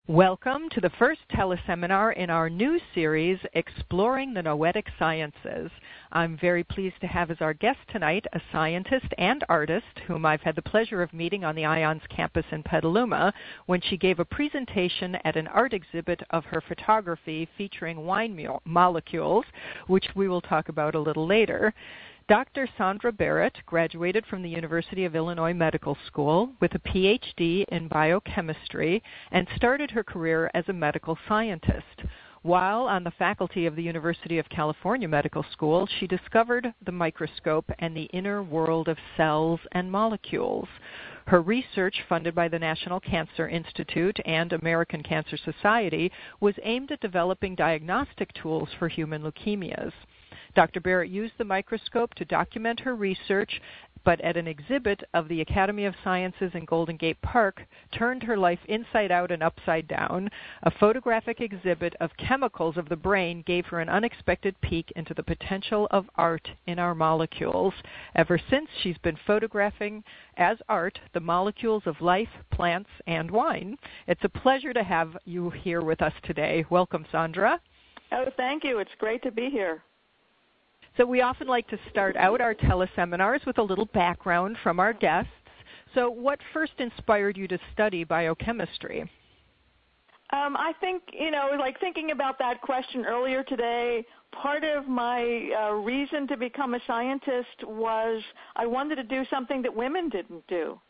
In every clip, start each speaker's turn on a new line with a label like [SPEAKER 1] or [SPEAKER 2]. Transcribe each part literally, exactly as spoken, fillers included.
[SPEAKER 1] Welcome to the first teleseminar in our new series, Exploring the Noetic Sciences. I'm very pleased to have as our guest tonight a scientist and artist whom I've had the pleasure of meeting on the IONS campus in Petaluma when she gave a presentation at an art exhibit of her photography featuring wine mo- molecules, which we will talk about a little later. Doctor Sandra Barrett graduated from the University of Illinois Medical School with a P H D in biochemistry and started her career as a medical scientist. While on the faculty of the University of California Medical School, she discovered the microscope and the inner world of cells and molecules. Her research, funded by the National Cancer Institute and American Cancer Society, was aimed at developing diagnostic tools for human leukemias. Doctor Barrett used the microscope to document her research, but at an exhibit of the Academy of Sciences in Golden Gate Park, turned her life inside out and upside down. A photographic exhibit of chemicals of the brain gave her an unexpected peek into the potential of art in our molecules. Ever since, she's been photographing as art the molecules of life, plants, and wine. It's a pleasure to have you here with us today. Welcome, Sandra.
[SPEAKER 2] Oh, thank you. It's great to be here.
[SPEAKER 1] So we often like to start out our teleseminars with a little background from our guests. So what first inspired you to study biochemistry?
[SPEAKER 2] Um, I think, you know, like thinking about that question earlier today, part of my uh, reason to become a scientist was I wanted to do something that women didn't do.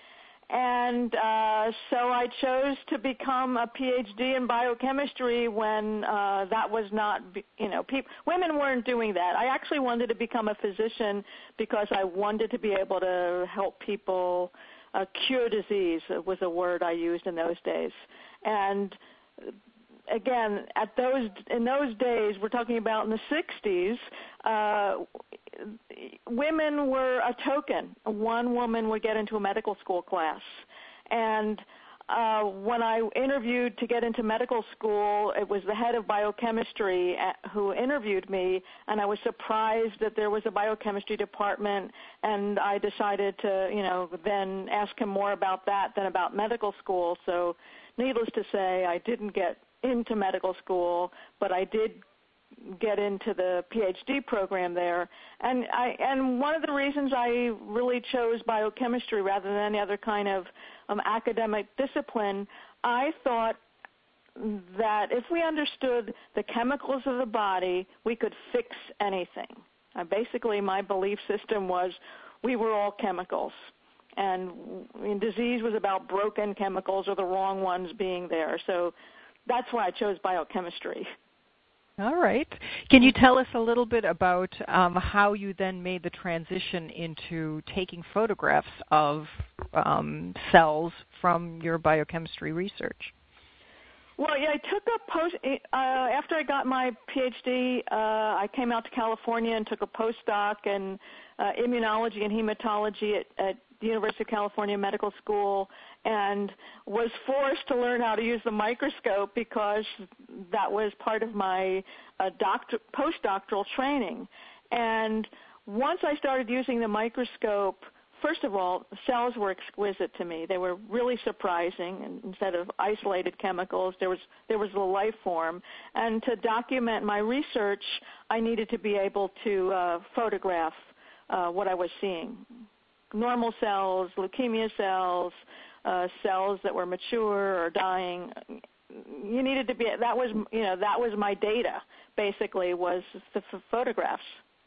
[SPEAKER 2] And uh, so I chose to become a P H D in biochemistry when uh, that was not, you know, pe- women weren't doing that. I actually wanted to become a physician because I wanted to be able to help people uh, cure disease, was a word I used in those days. And again, at those in those days, we're talking about in the sixties, uh, women were a token. One woman would get into a medical school class. And uh, when I interviewed to get into medical school, it was the head of biochemistry who interviewed me, and I was surprised that there was a biochemistry department, and I decided to, you know, then ask him more about that than about medical school. So needless to say, I didn't get into medical school, but I did get into the P H D program there. And I and one of the reasons I really chose biochemistry rather than any other kind of um, academic discipline, I thought that if we understood the chemicals of the body, we could fix anything. Uh, basically, my belief system was we were all chemicals. And I mean, disease was about broken chemicals or the wrong ones being there. So that's why I chose biochemistry.
[SPEAKER 1] All right. Can you tell us a little bit about um, how you then made the transition into taking photographs of um, cells from your biochemistry research?
[SPEAKER 2] Well, yeah, I took a post uh, after I got my P H D. Uh, I came out to California and took a postdoc in uh, immunology and hematology at, at the University of California Medical School, and was forced to learn how to use the microscope because that was part of my uh, doctor, postdoctoral training. And once I started using the microscope, first of all, cells were exquisite to me. They were really surprising. And instead of isolated chemicals, there was there was a life form. And to document my research, I needed to be able to uh, photograph uh, what I was seeing. Normal cells, leukemia cells, uh, cells that were mature or dying. You needed to be, that was, you know, that was my data, basically, was the f- photographs.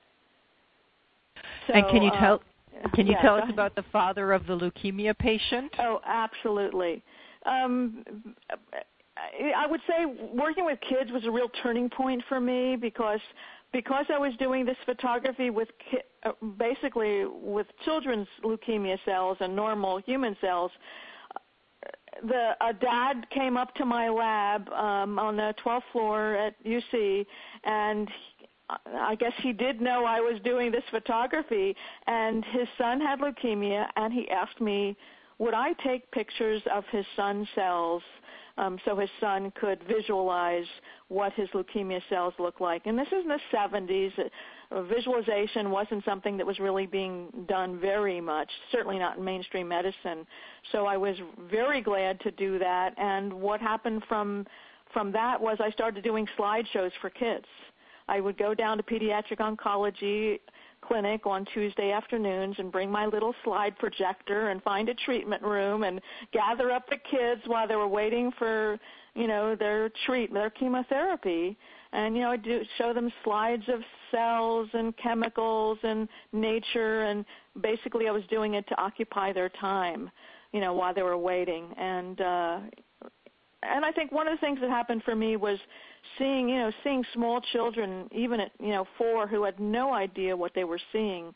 [SPEAKER 2] So,
[SPEAKER 1] and can you tell,
[SPEAKER 2] uh,
[SPEAKER 1] can you
[SPEAKER 2] yeah,
[SPEAKER 1] tell us about the father of the leukemia patient?
[SPEAKER 2] Oh, absolutely. Um, I would say working with kids was a real turning point for me because because I was doing this photography with ki- uh, basically with children's leukemia cells and normal human cells. The a dad came up to my lab um, on the twelfth floor at U C, and he, I guess he did know I was doing this photography, and his son had leukemia, and he asked me would I take pictures of his son's cells um, so his son could visualize what his leukemia cells look like. And this is in the seventies. Uh, visualization wasn't something that was really being done very much, certainly not in mainstream medicine. So I was very glad to do that. And what happened from from that was I started doing slideshows for kids. I would go down to pediatric oncology clinic on Tuesday afternoons and bring my little slide projector and find a treatment room and gather up the kids while they were waiting for, you know, their treat, their chemotherapy. And, you know, I'd do, show them slides of cells and chemicals and nature, and basically I was doing it to occupy their time, you know, while they were waiting. And, uh, and I think one of the things that happened for me was seeing, you know, seeing small children, even at, you know, four, who had no idea what they were seeing,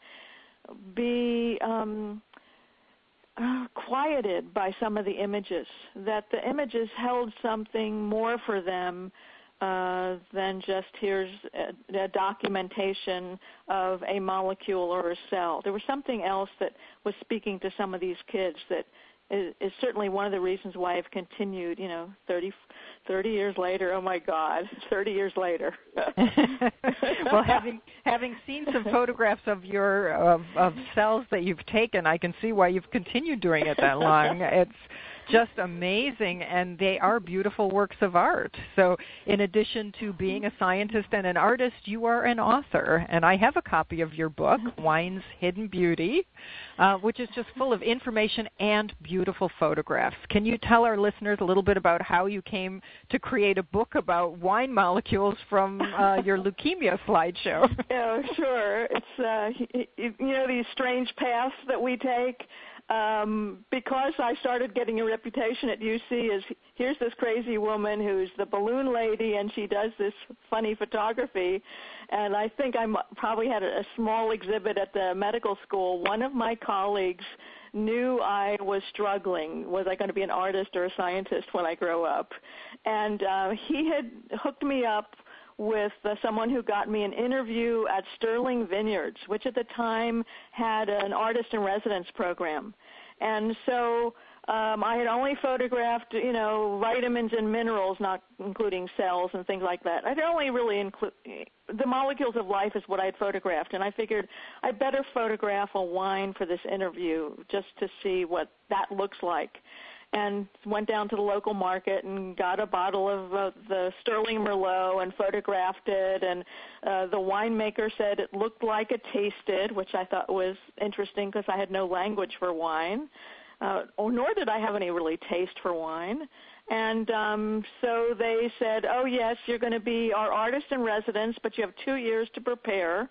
[SPEAKER 2] be um, uh, quieted by some of the images, that the images held something more for them uh, than just here's a, a documentation of a molecule or a cell. There was something else that was speaking to some of these kids that is, is certainly one of the reasons why I've continued, you know, thirty, thirty years later. Oh my God, thirty years later.
[SPEAKER 1] Well, having having seen some photographs of your of, of cells that you've taken, I can see why you've continued doing it that long. It's just amazing, and they are beautiful works of art. So in addition to being a scientist and an artist, you are an author, and I have a copy of your book, Wine's Hidden Beauty, uh, which is just full of information and beautiful photographs. Can you tell our listeners a little bit about how you came to create a book about wine molecules from uh, your leukemia slideshow?
[SPEAKER 2] Yeah, sure. It's, uh, you know, these strange paths that we take. Um, because I started getting a reputation at U C as here's this crazy woman who's the balloon lady and she does this funny photography, and I think I probably had a, a small exhibit at the medical school. One of my colleagues knew I was struggling. Was I going to be an artist or a scientist when I grow up? And uh, he had hooked me up with uh, someone who got me an interview at Sterling Vineyards, which at the time had an artist in residence program. And so um, I had only photographed, you know, vitamins and minerals, not including cells and things like that. I'd only really include the molecules of life is what I'd photographed, and I figured I'd better photograph a wine for this interview just to see what that looks like. And went down to the local market and got a bottle of uh, the Sterling Merlot and photographed it. And uh, the winemaker said it looked like it tasted, which I thought was interesting because I had no language for wine, uh, or nor did I have any really taste for wine. And um, so they said, oh, yes, you're going to be our artist in residence, but you have two years to prepare.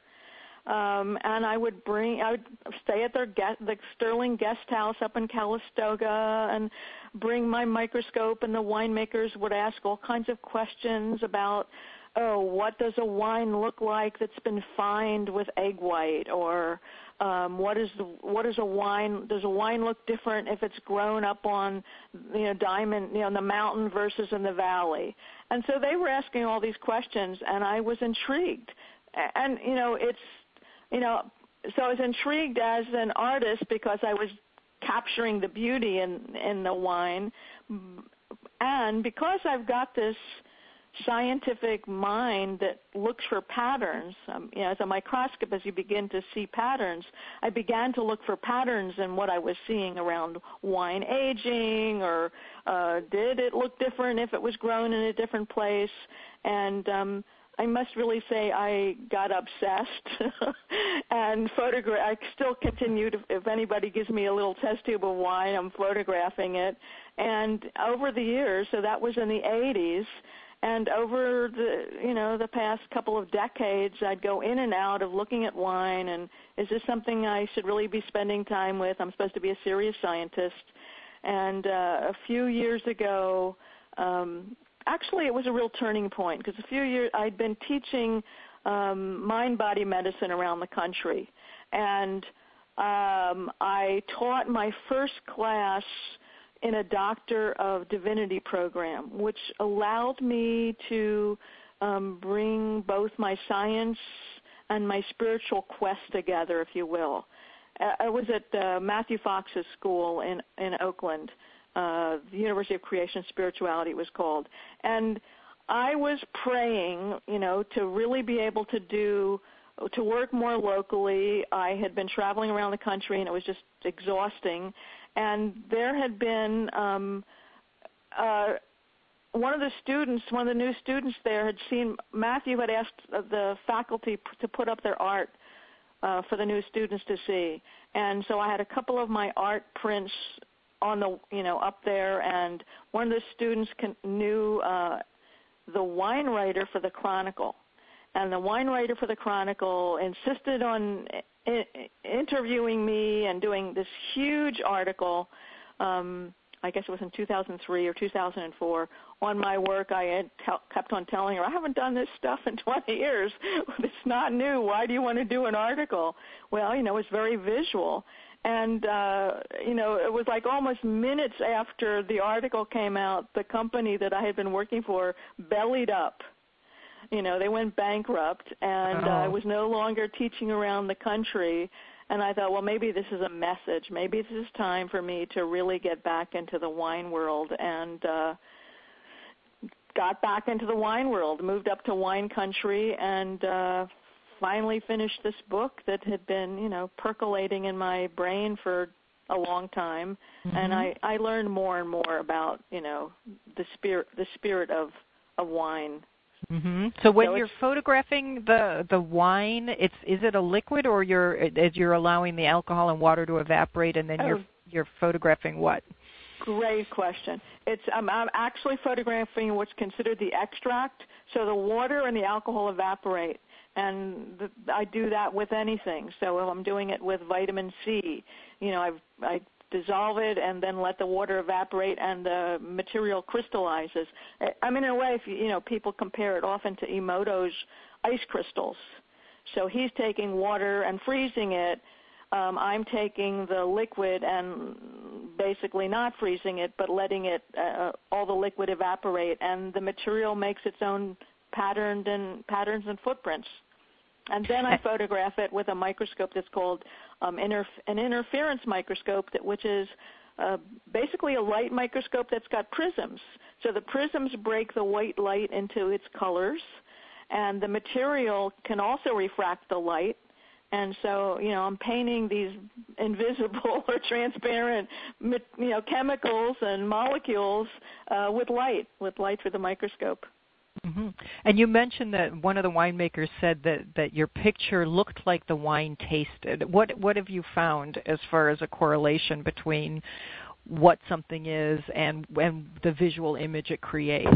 [SPEAKER 2] Um, and I would bring, I would stay at their guest, the Sterling Guest House up in Calistoga, and bring my microscope, and the winemakers would ask all kinds of questions about, oh, what does a wine look like that's been fined with egg white, or um, what is the, what is a wine? Does a wine look different if it's grown up on, you know, diamond, you know, in the mountain versus in the valley? And so they were asking all these questions, and I was intrigued. And you know, it's You know, so I was intrigued as an artist because I was capturing the beauty in, in the wine. And because I've got this scientific mind that looks for patterns, um, you know, as a microscope, as you begin to see patterns, I began to look for patterns in what I was seeing around wine aging, or uh, did it look different if it was grown in a different place? And um I must really say I got obsessed and photograph. I still continue to, if anybody gives me a little test tube of wine, I'm photographing it. And over the years, so that was in the eighties, and over the, you know, the past couple of decades, I'd go in and out of looking at wine, and is this something I should really be spending time with? I'm supposed to be a serious scientist. And uh, a few years ago, um, Actually, it was a real turning point because a few years I'd been teaching um, mind-body medicine around the country, and um, I taught my first class in a Doctor of Divinity program, which allowed me to um, bring both my science and my spiritual quest together, if you will. I was at uh, Matthew Fox's school in, in Oakland, uh, the University of Creation Spirituality it was called. And I was praying, you know, to really be able to do, to work more locally. I had been traveling around the country, and it was just exhausting. And there had been um, uh, one of the students, one of the new students there had seen, Matthew had asked the faculty p- to put up their art uh, for the new students to see. And so I had a couple of my art prints on the, you know, up there, and one of the students con- knew uh, the wine writer for the Chronicle. And the wine writer for the Chronicle insisted on I- interviewing me and doing this huge article, um, I guess it was in two thousand three or two thousand four, on my work. I had t- kept on telling her, I haven't done this stuff in twenty years. It's not new. Why do you want to do an article? Well, you know, it's very visual. And, uh, you know, it was like almost minutes after the article came out, the company that I had been working for bellied up. You know, they went bankrupt, and
[SPEAKER 1] oh.
[SPEAKER 2] uh, I was no longer teaching around the country. And I thought, well, maybe this is a message. Maybe this is time for me to really get back into the wine world, and uh, got back into the wine world, moved up to wine country, and uh, finally finished this book that had been, you know, percolating in my brain for a long time. Mm-hmm. And I, I learned more and more about, you know, the spirit, the spirit of, of wine.
[SPEAKER 1] Mm-hmm. So when
[SPEAKER 2] so
[SPEAKER 1] you're photographing the the wine, it's is it a liquid, or you're as you're allowing the alcohol and water to evaporate, and then oh. you're you're photographing what?
[SPEAKER 2] Great question. It's um, I'm actually photographing what's considered the extract. So the water and the alcohol evaporate, and the, I do that with anything. So if I'm doing it with vitamin C, you know, I've, I dissolve it and then let the water evaporate, and the material crystallizes. I mean, in a way, if you, you know, people compare it often to Emoto's ice crystals. So he's taking water and freezing it. Um, I'm taking the liquid and basically not freezing it, but letting it uh, all the liquid evaporate, and the material makes its own patterned and patterns and footprints. And then I photograph it with a microscope that's called um, interf- an interference microscope, that, which is uh, basically a light microscope that's got prisms. So the prisms break the white light into its colors, and the material can also refract the light. And so, you know, I'm painting these invisible or transparent, you know, chemicals and molecules uh, with light, with light through the microscope.
[SPEAKER 1] Mm-hmm. And you mentioned that one of the winemakers said that, that your picture looked like the wine tasted. What what have you found as far as a correlation between what something is and, and the visual image it creates?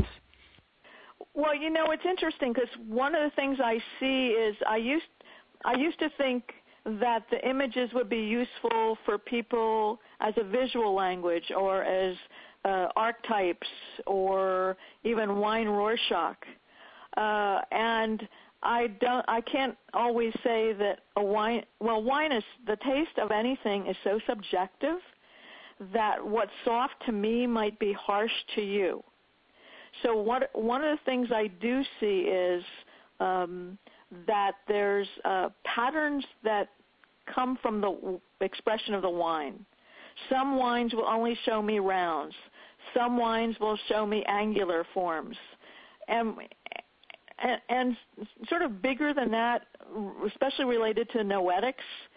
[SPEAKER 2] Well, you know, it's interesting because one of the things I see is I used I used to think that the images would be useful for people as a visual language, or as uh, archetypes, or even wine Rorschach. Uh, and I don't, I can't always say that a wine, well, wine is, the taste of anything is so subjective that what's soft to me might be harsh to you. So what, one of the things I do see is um, that there's uh, patterns that come from the expression of the wine. Some wines will only show me rounds. Some wines will show me angular forms. And, and, and sort of bigger than that, especially related to noetics,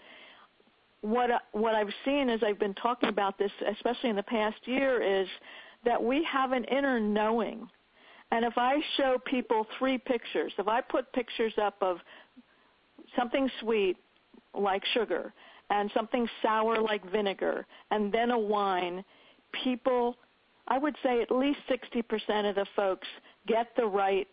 [SPEAKER 2] what, what I've seen as I've been talking about this, especially in the past year, is that we have an inner knowing. And if I show people three pictures, if I put pictures up of something sweet like sugar and something sour like vinegar and then a wine, people, I would say at least sixty percent of the folks get the right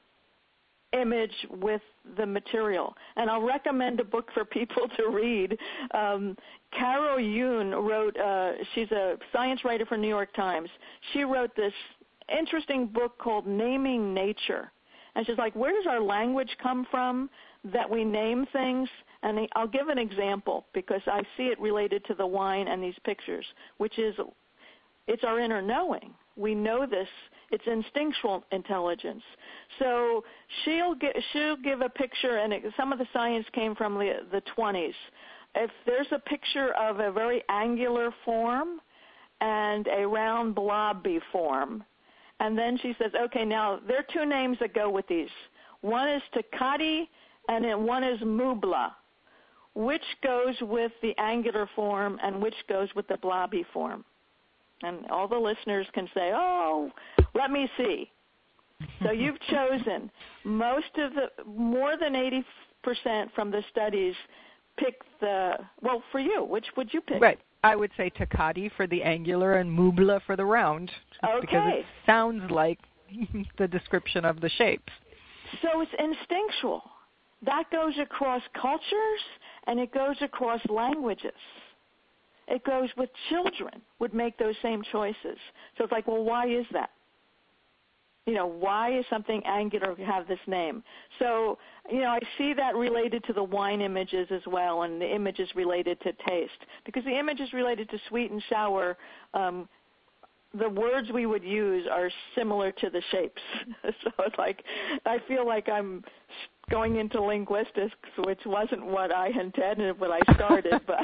[SPEAKER 2] image with the material. And I'll recommend a book for people to read. Um, Carol Yoon wrote, uh, she's a science writer for New York Times. She wrote this interesting book called Naming Nature. And she's like, where does our language come from that we name things? And I'll give an example because I see it related to the wine and these pictures, which is it's our inner knowing. We know this. It's instinctual intelligence. So she'll get, she'll give a picture, and it, some of the science came from the, the twenties. if there's a picture of a very angular form and a round blobby form, and then she says, okay, now there are two names that go with these. One is Takati, and then one is Mubla. Which goes with the angular form and which goes with the blobby form? And all the listeners can say, oh, let me see. So you've chosen. Most of the, more than eighty percent from the studies pick the, well, for you, which would you pick?
[SPEAKER 1] Right. I would say Takati for the angular and Mubla for the round.
[SPEAKER 2] Okay.
[SPEAKER 1] Because it sounds like the description of the shapes.
[SPEAKER 2] So it's instinctual. That goes across cultures and it goes across languages. It goes with children would make those same choices. So it's like, well, why is that? You know, why is something angular have this name? So, you know, I see that related to the wine images as well, and the images related to taste. Because the images related to sweet and sour, um, the words we would use are similar to the shapes. So it's like, I feel like I'm going into linguistics, which wasn't what I intended when I started. But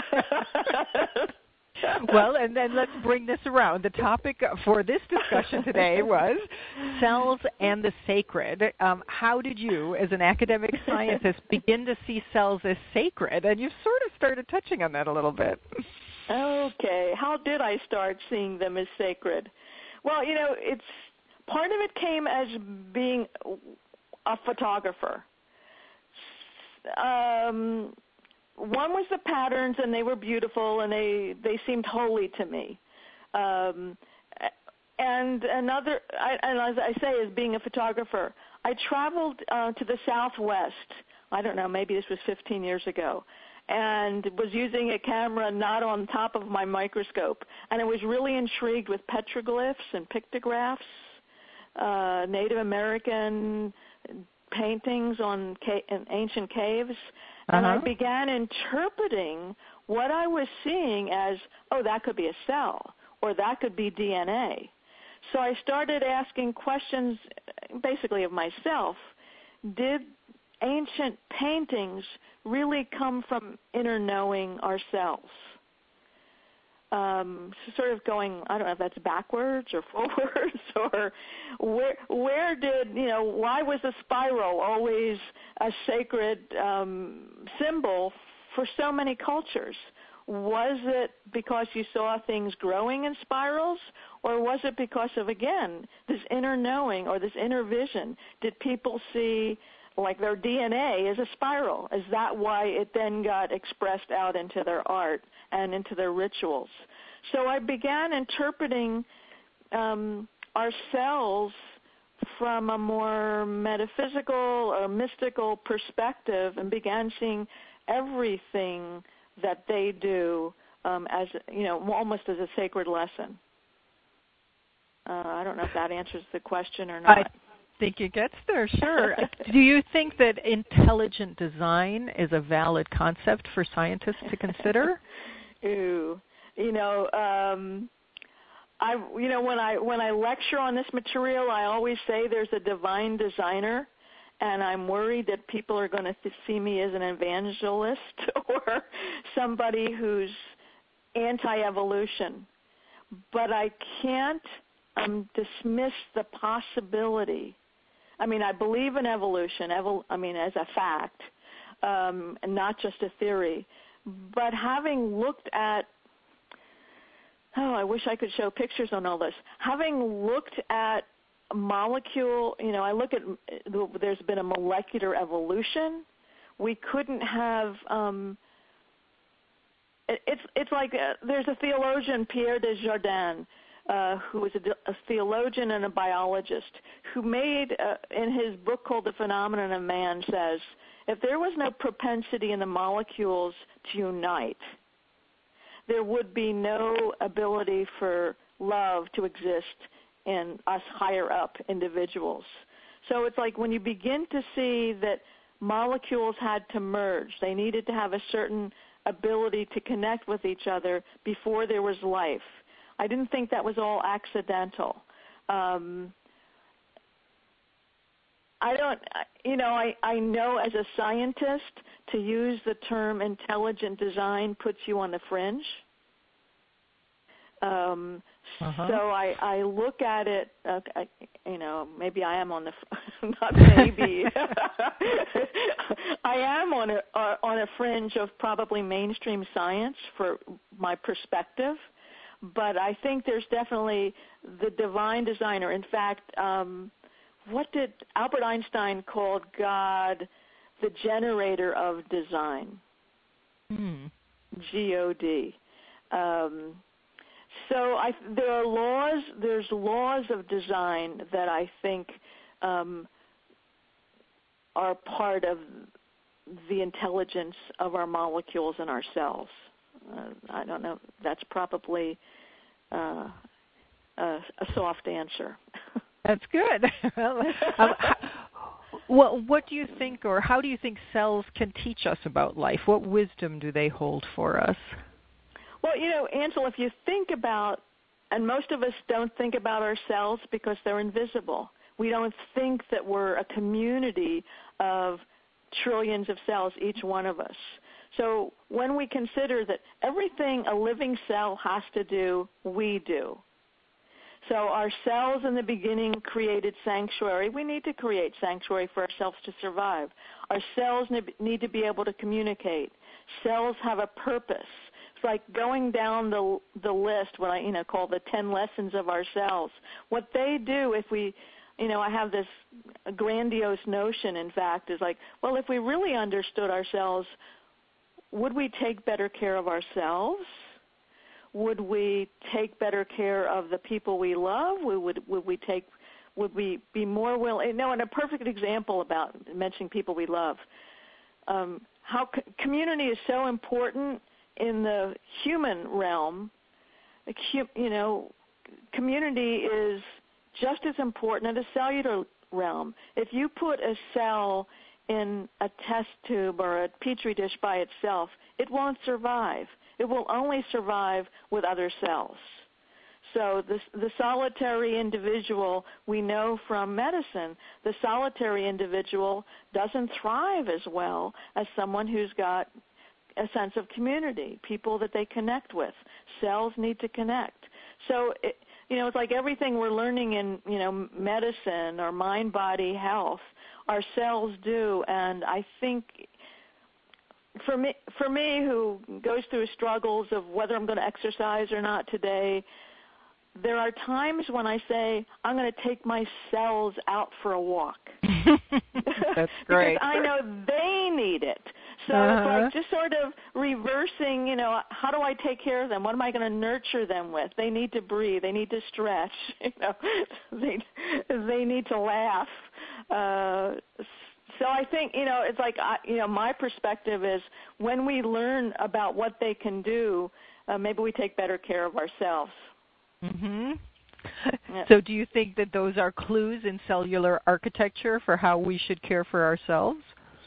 [SPEAKER 1] well, and then let's bring this around. The topic for this discussion today was cells and the sacred. Um, how did you, as an academic scientist, begin to see cells as sacred? And you've sort of started touching on that a little bit.
[SPEAKER 2] Okay. How did I start seeing them as sacred? Well, you know, it's part of it came as being a photographer. Um, one was the patterns, and they were beautiful, and they, they seemed holy to me. Um, and another, I, and as I say, as being a photographer, I traveled uh, to the Southwest. I don't know, maybe this was fifteen years ago, and was using a camera not on top of my microscope. And I was really intrigued with petroglyphs and pictographs, uh, Native American paintings on ca- in ancient caves. And
[SPEAKER 1] uh-huh.
[SPEAKER 2] I began interpreting what I was seeing as, oh, that could be a cell, or that could be D N A. So I started asking questions basically of myself. Did ancient paintings really come from inner knowing ourselves? Um, so sort of going, I don't know if that's backwards or forwards, or where where did, you know, why was the spiral always a sacred um, symbol for so many cultures? Was it because you saw things growing in spirals, or was it because of, again, this inner knowing or this inner vision? Did people see like their D N A as a spiral? Is that why it then got expressed out into their art and into their rituals? So I began interpreting um, our cells from a more metaphysical or mystical perspective, and began seeing everything that they do um, as, you know, almost as a sacred lesson. Uh, I don't know if that answers the question or not.
[SPEAKER 1] I think it gets there, sure. Do you think that intelligent design is a valid concept for scientists to consider?
[SPEAKER 2] Ooh, you know, um, I, you know, when I when I lecture on this material, I always say there's a divine designer, and I'm worried that people are going to th- see me as an evangelist or somebody who's anti-evolution. But I can't um, dismiss the possibility. I mean, I believe in evolution, evol- I mean, as a fact, um, and not just a theory. But having looked at, oh, I wish I could show pictures on all this. Having looked at molecule, you know, I look at, there's been a molecular evolution. We couldn't have, um, it, it's it's like uh, there's a theologian, Pierre Desjardins, Uh, who was a, a theologian and a biologist, who made, uh, in his book called The Phenomenon of Man, says, if there was no propensity in the molecules to unite, there would be no ability for love to exist in us higher up individuals. So it's like when you begin to see that molecules had to merge, they needed to have a certain ability to connect with each other before there was life. I didn't think that was all accidental. Um, I don't, you know, I, I know as a scientist to use the term intelligent design puts you on the fringe. Um, uh-huh. So I, I look at it, uh, I, you know, maybe I am on the, not maybe, I am on a, uh, on a fringe of probably mainstream science for my perspective, but I think there's definitely the divine designer. In fact, um, what did Albert Einstein called God the generator of design?
[SPEAKER 1] Hmm.
[SPEAKER 2] G O D. Um, so I, there are laws, there's laws of design that I think um, are part of the intelligence of our molecules and our cells. Uh, I don't know, that's probably uh, a, a soft answer.
[SPEAKER 1] That's good. well, um, well, what do you think, or how do you think cells can teach us about life? What wisdom do they hold for us?
[SPEAKER 2] Well, you know, Ansel, if you think about, and most of us don't think about our cells because they're invisible. We don't think that we're a community of trillions of cells, each one of us. So when we consider that everything a living cell has to do, we do. So our cells in the beginning created sanctuary. We need to create sanctuary for ourselves to survive. Our cells need to be able to communicate. Cells have a purpose. It's like going down the the list, what I you know call the ten lessons of our cells. What they do, if we, you know, I have this grandiose notion, in fact, is like, well, if we really understood ourselves, would we take better care of ourselves? Would we take better care of the people we love? Would, would, would we take, would we be more willing? No, and a perfect example about mentioning people we love. Um, how co- community is so important in the human realm. You know, community is just as important in the cellular realm. If you put a cell in a test tube or a petri dish by itself, it won't survive. It will only survive with other cells. So the, the solitary individual, we know from medicine, the solitary individual doesn't thrive as well as someone who's got a sense of community, people that they connect with. Cells need to connect. So, it, you know, it's like everything we're learning in, you know, medicine or mind-body health, our cells do, and I think For me, for me, who goes through struggles of whether I'm going to exercise or not today, there are times when I say, I'm going to take my cells out for a walk.
[SPEAKER 1] That's great.
[SPEAKER 2] Because I know they need it. So
[SPEAKER 1] uh-huh.
[SPEAKER 2] it's like just sort of reversing, you know, how do I take care of them? What am I going to nurture them with? They need to breathe. They need to stretch. You know, they, they need to laugh. Uh, So I think, you know, it's like, I, you know, my perspective is when we learn about what they can do, uh, maybe we take better care of ourselves.
[SPEAKER 1] Mm-hmm.
[SPEAKER 2] Yeah.
[SPEAKER 1] So do you think that those are clues in cellular architecture for how we should care for ourselves?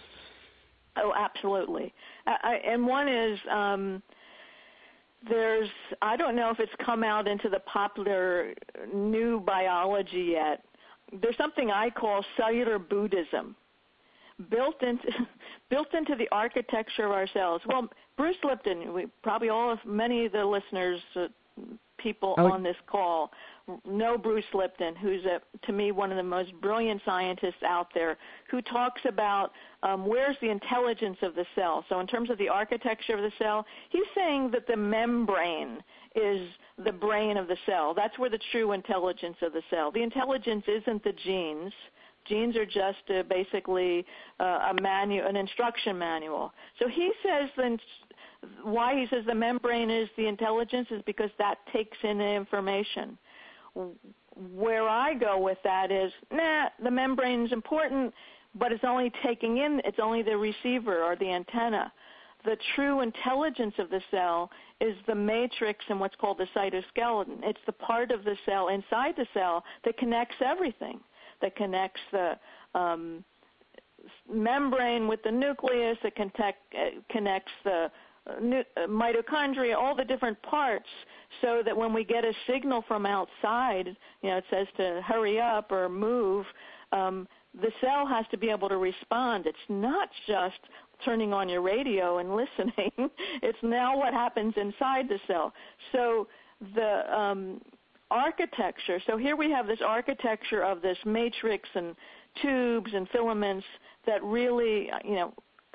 [SPEAKER 2] Oh, absolutely. I, I, and one is um, there's, I don't know if it's come out into the popular new biology yet. There's something I call cellular Buddhism. Built into built into the architecture of our cells. Well, Bruce Lipton, we probably all of many of the listeners, uh, people oh. on this call, know Bruce Lipton, who's a, to me one of the most brilliant scientists out there, who talks about um, where's the intelligence of the cell. So in terms of the architecture of the cell, he's saying that the membrane is the brain of the cell. That's where the true intelligence of the cell. The intelligence isn't the genes. Genes are just uh, basically uh, a manu- an instruction manual. So he says then why he says the membrane is the intelligence is because that takes in the information. Where I go with that is, nah, the membrane is important, but it's only taking in, it's only the receiver or the antenna. The true intelligence of the cell is the matrix and what's called the cytoskeleton. It's the part of the cell inside the cell that connects everything. That connects the um, membrane with the nucleus, that connect, uh, connects the uh, nu- uh, mitochondria, all the different parts, so that when we get a signal from outside, you know, it says to hurry up or move, um, the cell has to be able to respond. It's not just turning on your radio and listening. It's now what happens inside the cell. So the um, architecture, so here we have this architecture of this matrix and tubes and filaments that really, you know,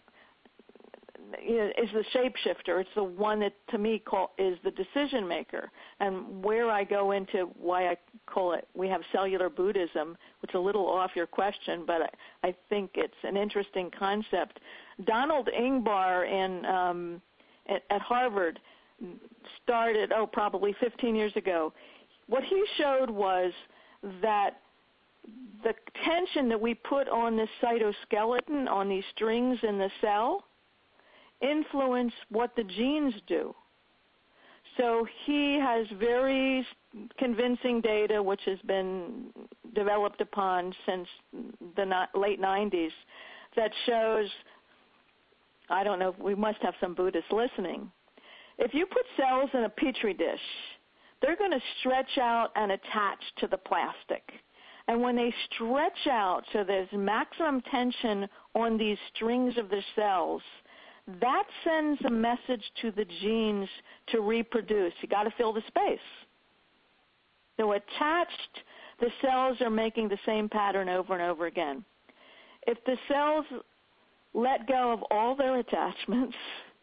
[SPEAKER 2] is the shapeshifter. It's the one that, to me, call, is the decision maker. And where I go into why I call it, we have cellular Buddhism, which is a little off your question, but I, I think it's an interesting concept. Donald Ingbar in, um, at, at Harvard started, oh, probably fifteen years ago. What he showed was that the tension that we put on this cytoskeleton, on these strings in the cell, influence what the genes do. So he has very convincing data, which has been developed upon since the no- late nineties, that shows, I don't know, we must have some Buddhists listening. If you put cells in a petri dish, they're going to stretch out and attach to the plastic. And when they stretch out, so there's maximum tension on these strings of the cells, that sends a message to the genes to reproduce. You got to fill the space. So attached, the cells are making the same pattern over and over again. If the cells let go of all their attachments,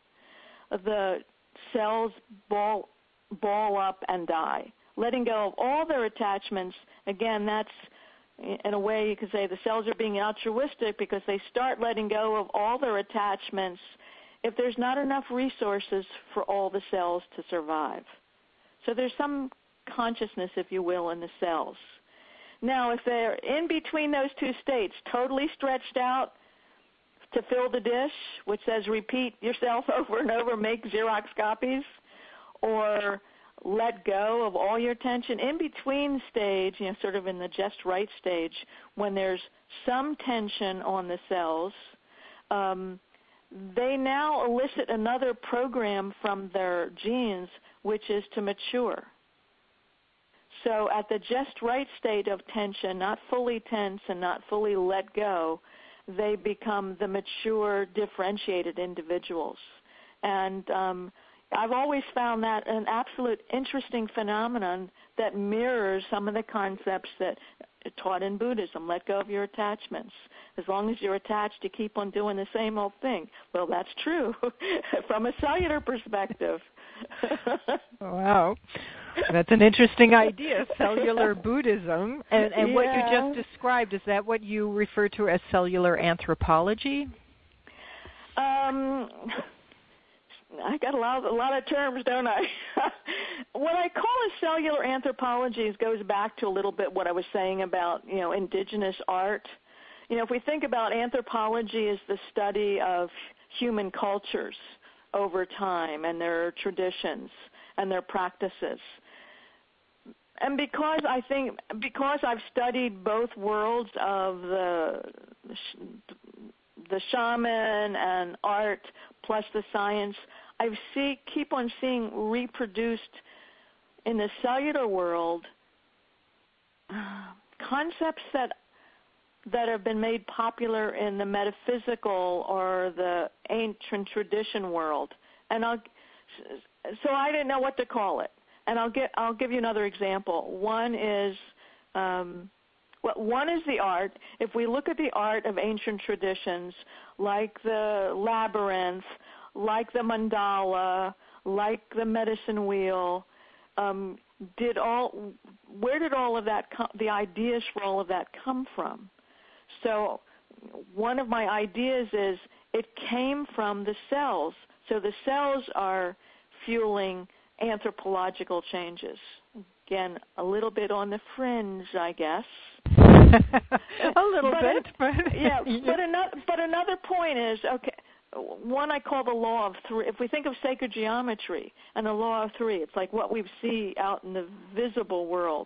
[SPEAKER 2] the cells ball, ball up and die. Letting go of all their attachments, again, that's, in a way you could say the cells are being altruistic because they start letting go of all their attachments if there's not enough resources for all the cells to survive. So there's some consciousness, if you will, in the cells. Now, if they're in between those two states, totally stretched out to fill the dish, which says repeat yourself over and over, make Xerox copies, or let go of all your tension, in between stage, you know, sort of in the just right stage, when there's some tension on the cells, um, they now elicit another program from their genes, which is to mature. So at the just right state of tension, not fully tense and not fully let go, they become the mature, differentiated individuals. And um, I've always found that an absolute interesting phenomenon that mirrors some of the concepts that are taught in Buddhism. Let go of your attachments. As long as you're attached, you keep on doing the same old thing. Well, that's true from a cellular perspective.
[SPEAKER 1] Wow. That's an interesting idea, cellular Buddhism. And, and yeah. What you just described, is that what you refer to as cellular anthropology?
[SPEAKER 2] Um... I got a lot, of, a lot of terms, don't I? What I call a cellular anthropology goes back to a little bit what I was saying about, you know, indigenous art. You know, if we think about anthropology as the study of human cultures over time and their traditions and their practices. And because I think, because I've studied both worlds of the the shaman and art plus the science, I see keep on seeing reproduced in the cellular world uh, concepts that that have been made popular in the metaphysical or the ancient tradition world. And I'll so I didn't know what to call it. And I'll get I'll give you another example. One is um, Well, one is the art. If we look at the art of ancient traditions, like the labyrinth, like the mandala, like the medicine wheel, um, did all where did all of that come, the ideas for all of that come from? So one of my ideas is it came from the cells. So the cells are fueling anthropological changes. Again, a little bit on the fringe, I guess.
[SPEAKER 1] a little
[SPEAKER 2] but
[SPEAKER 1] bit,
[SPEAKER 2] it,
[SPEAKER 1] but
[SPEAKER 2] yeah. But another, but another point is, okay, one I call the law of three. If we think of sacred geometry and the law of three, it's like what we see out in the visible world.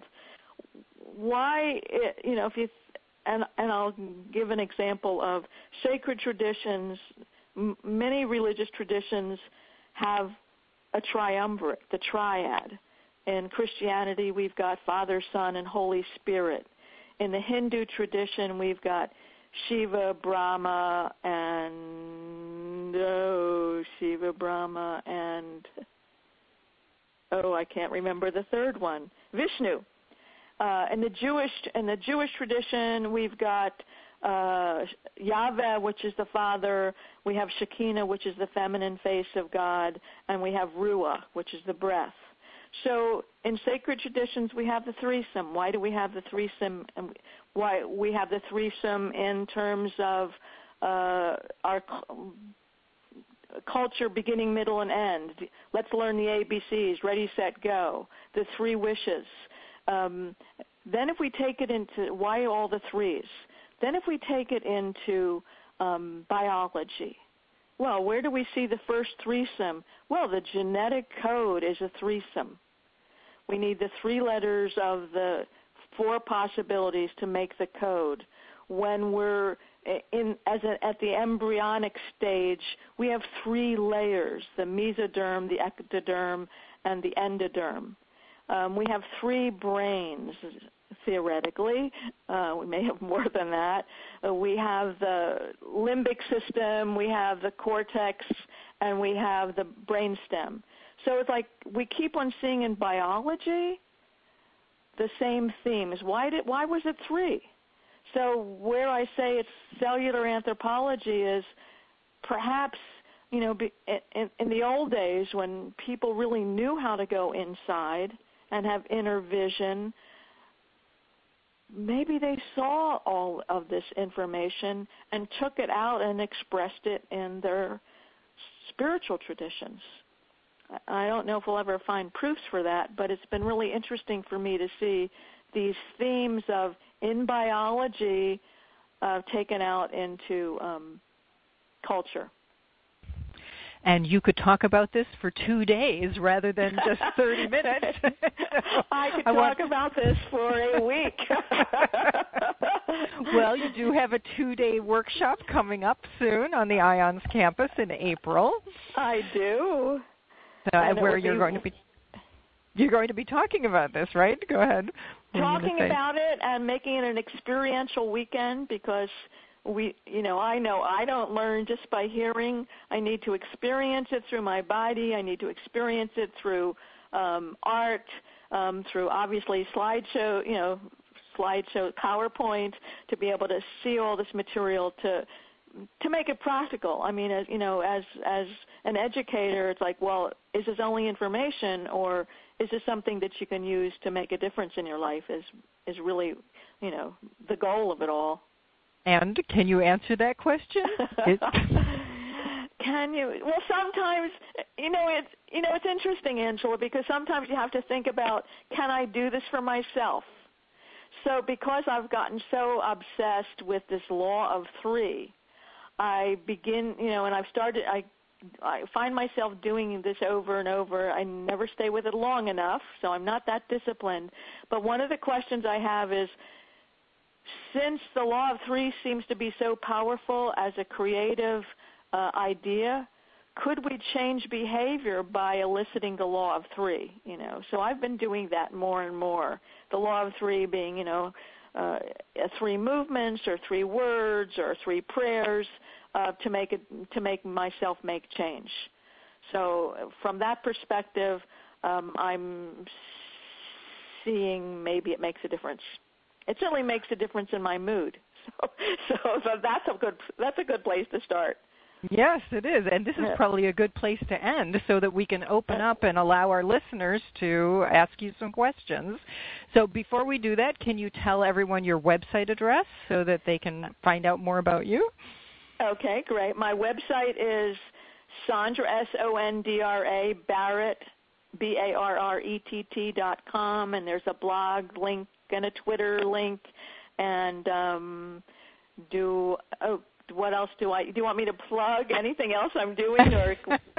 [SPEAKER 2] Why, it, you know, if you and and I'll give an example of sacred traditions. M- many religious traditions have a triumvirate, the triad. In Christianity, we've got Father, Son, and Holy Spirit. in the Hindu tradition, we've got Shiva, Brahma, and oh, Shiva, Brahma, and oh, I can't remember the third one, Vishnu. Uh, in the Jewish in the Jewish tradition, we've got uh, Yahweh, which is the Father. We have Shekinah, which is the feminine face of God, and we have Ruah, which is the breath. So in sacred traditions, we have the threesome. Why do we have the threesome? And why we have the threesome in terms of uh, our culture, beginning, middle, and end. Let's learn the A B Cs. Ready, set, go. The three wishes. Um, then if we take it into, why all the threes? Then if we take it into um, biology, well, where do we see the first threesome? Well, the genetic code is a threesome. We need the three letters of the four possibilities to make the code. When we're in, as a, at the embryonic stage, we have three layers, the mesoderm, the ectoderm, and the endoderm. Um, we have three brains, theoretically. Uh, we may have more than that. Uh, we have the limbic system, we have the cortex, and we have the brainstem. So it's like we keep on seeing in biology the same themes. Why did? Why was it three? So where I say it's cellular anthropology is perhaps, you know, in, in the old days when people really knew how to go inside and have inner vision, maybe they saw all of this information and took it out and expressed it in their spiritual traditions. I don't know if we'll ever find proofs for that, but it's been really interesting for me to see these themes of in biology uh, taken out into um, culture.
[SPEAKER 1] And you could talk about this for two days rather than just thirty minutes.
[SPEAKER 2] I could
[SPEAKER 1] I
[SPEAKER 2] talk
[SPEAKER 1] want...
[SPEAKER 2] about this for a week.
[SPEAKER 1] Well, you do have a two-day workshop coming up soon on the IONS campus in April.
[SPEAKER 2] I do.
[SPEAKER 1] Uh, where you're be... going to be you're going to be talking about this, right? Go ahead.
[SPEAKER 2] Talking about it and making it an experiential weekend because we, you know, I know I don't learn just by hearing. I need to experience it through my body. I need to experience it through um, art, um, through obviously slideshow, you know, slideshow, PowerPoint, to be able to see all this material to to make it practical. I mean, as you know, as as an educator, it's like, well, is this only information, or is this something that you can use to make a difference in your life? Is is really, you know, the goal of it all.
[SPEAKER 1] And can you answer that question? it...
[SPEAKER 2] Can you? Well, sometimes, you know, it's you know, it's interesting, Angela, because sometimes you have to think about, can I do this for myself? So because I've gotten so obsessed with this law of three, I begin, you know, and I've started, I, I find myself doing this over and over. I never stay with it long enough, so I'm not that disciplined. But one of the questions I have is, since the law of three seems to be so powerful as a creative uh, idea, could we change behavior by eliciting the law of three? You know, so I've been doing that more and more. The law of three being, you know, uh, three movements or three words or three prayers uh, to make it to make myself make change. So from that perspective, um, I'm seeing maybe it makes a difference. It certainly makes a difference in my mood. So, so, so that's a good that's a good place to start.
[SPEAKER 1] Yes, it is. And this is probably a good place to end so that we can open up and allow our listeners to ask you some questions. So before we do that, can you tell everyone your website address so that they can find out more about you?
[SPEAKER 2] Okay, great. My website is Sondra, S O N D R A, Barrett, B A R R E T T dot com, and there's a blog link and a Twitter link, and um, do oh, what else do I do? You want me to plug anything else I'm doing? Or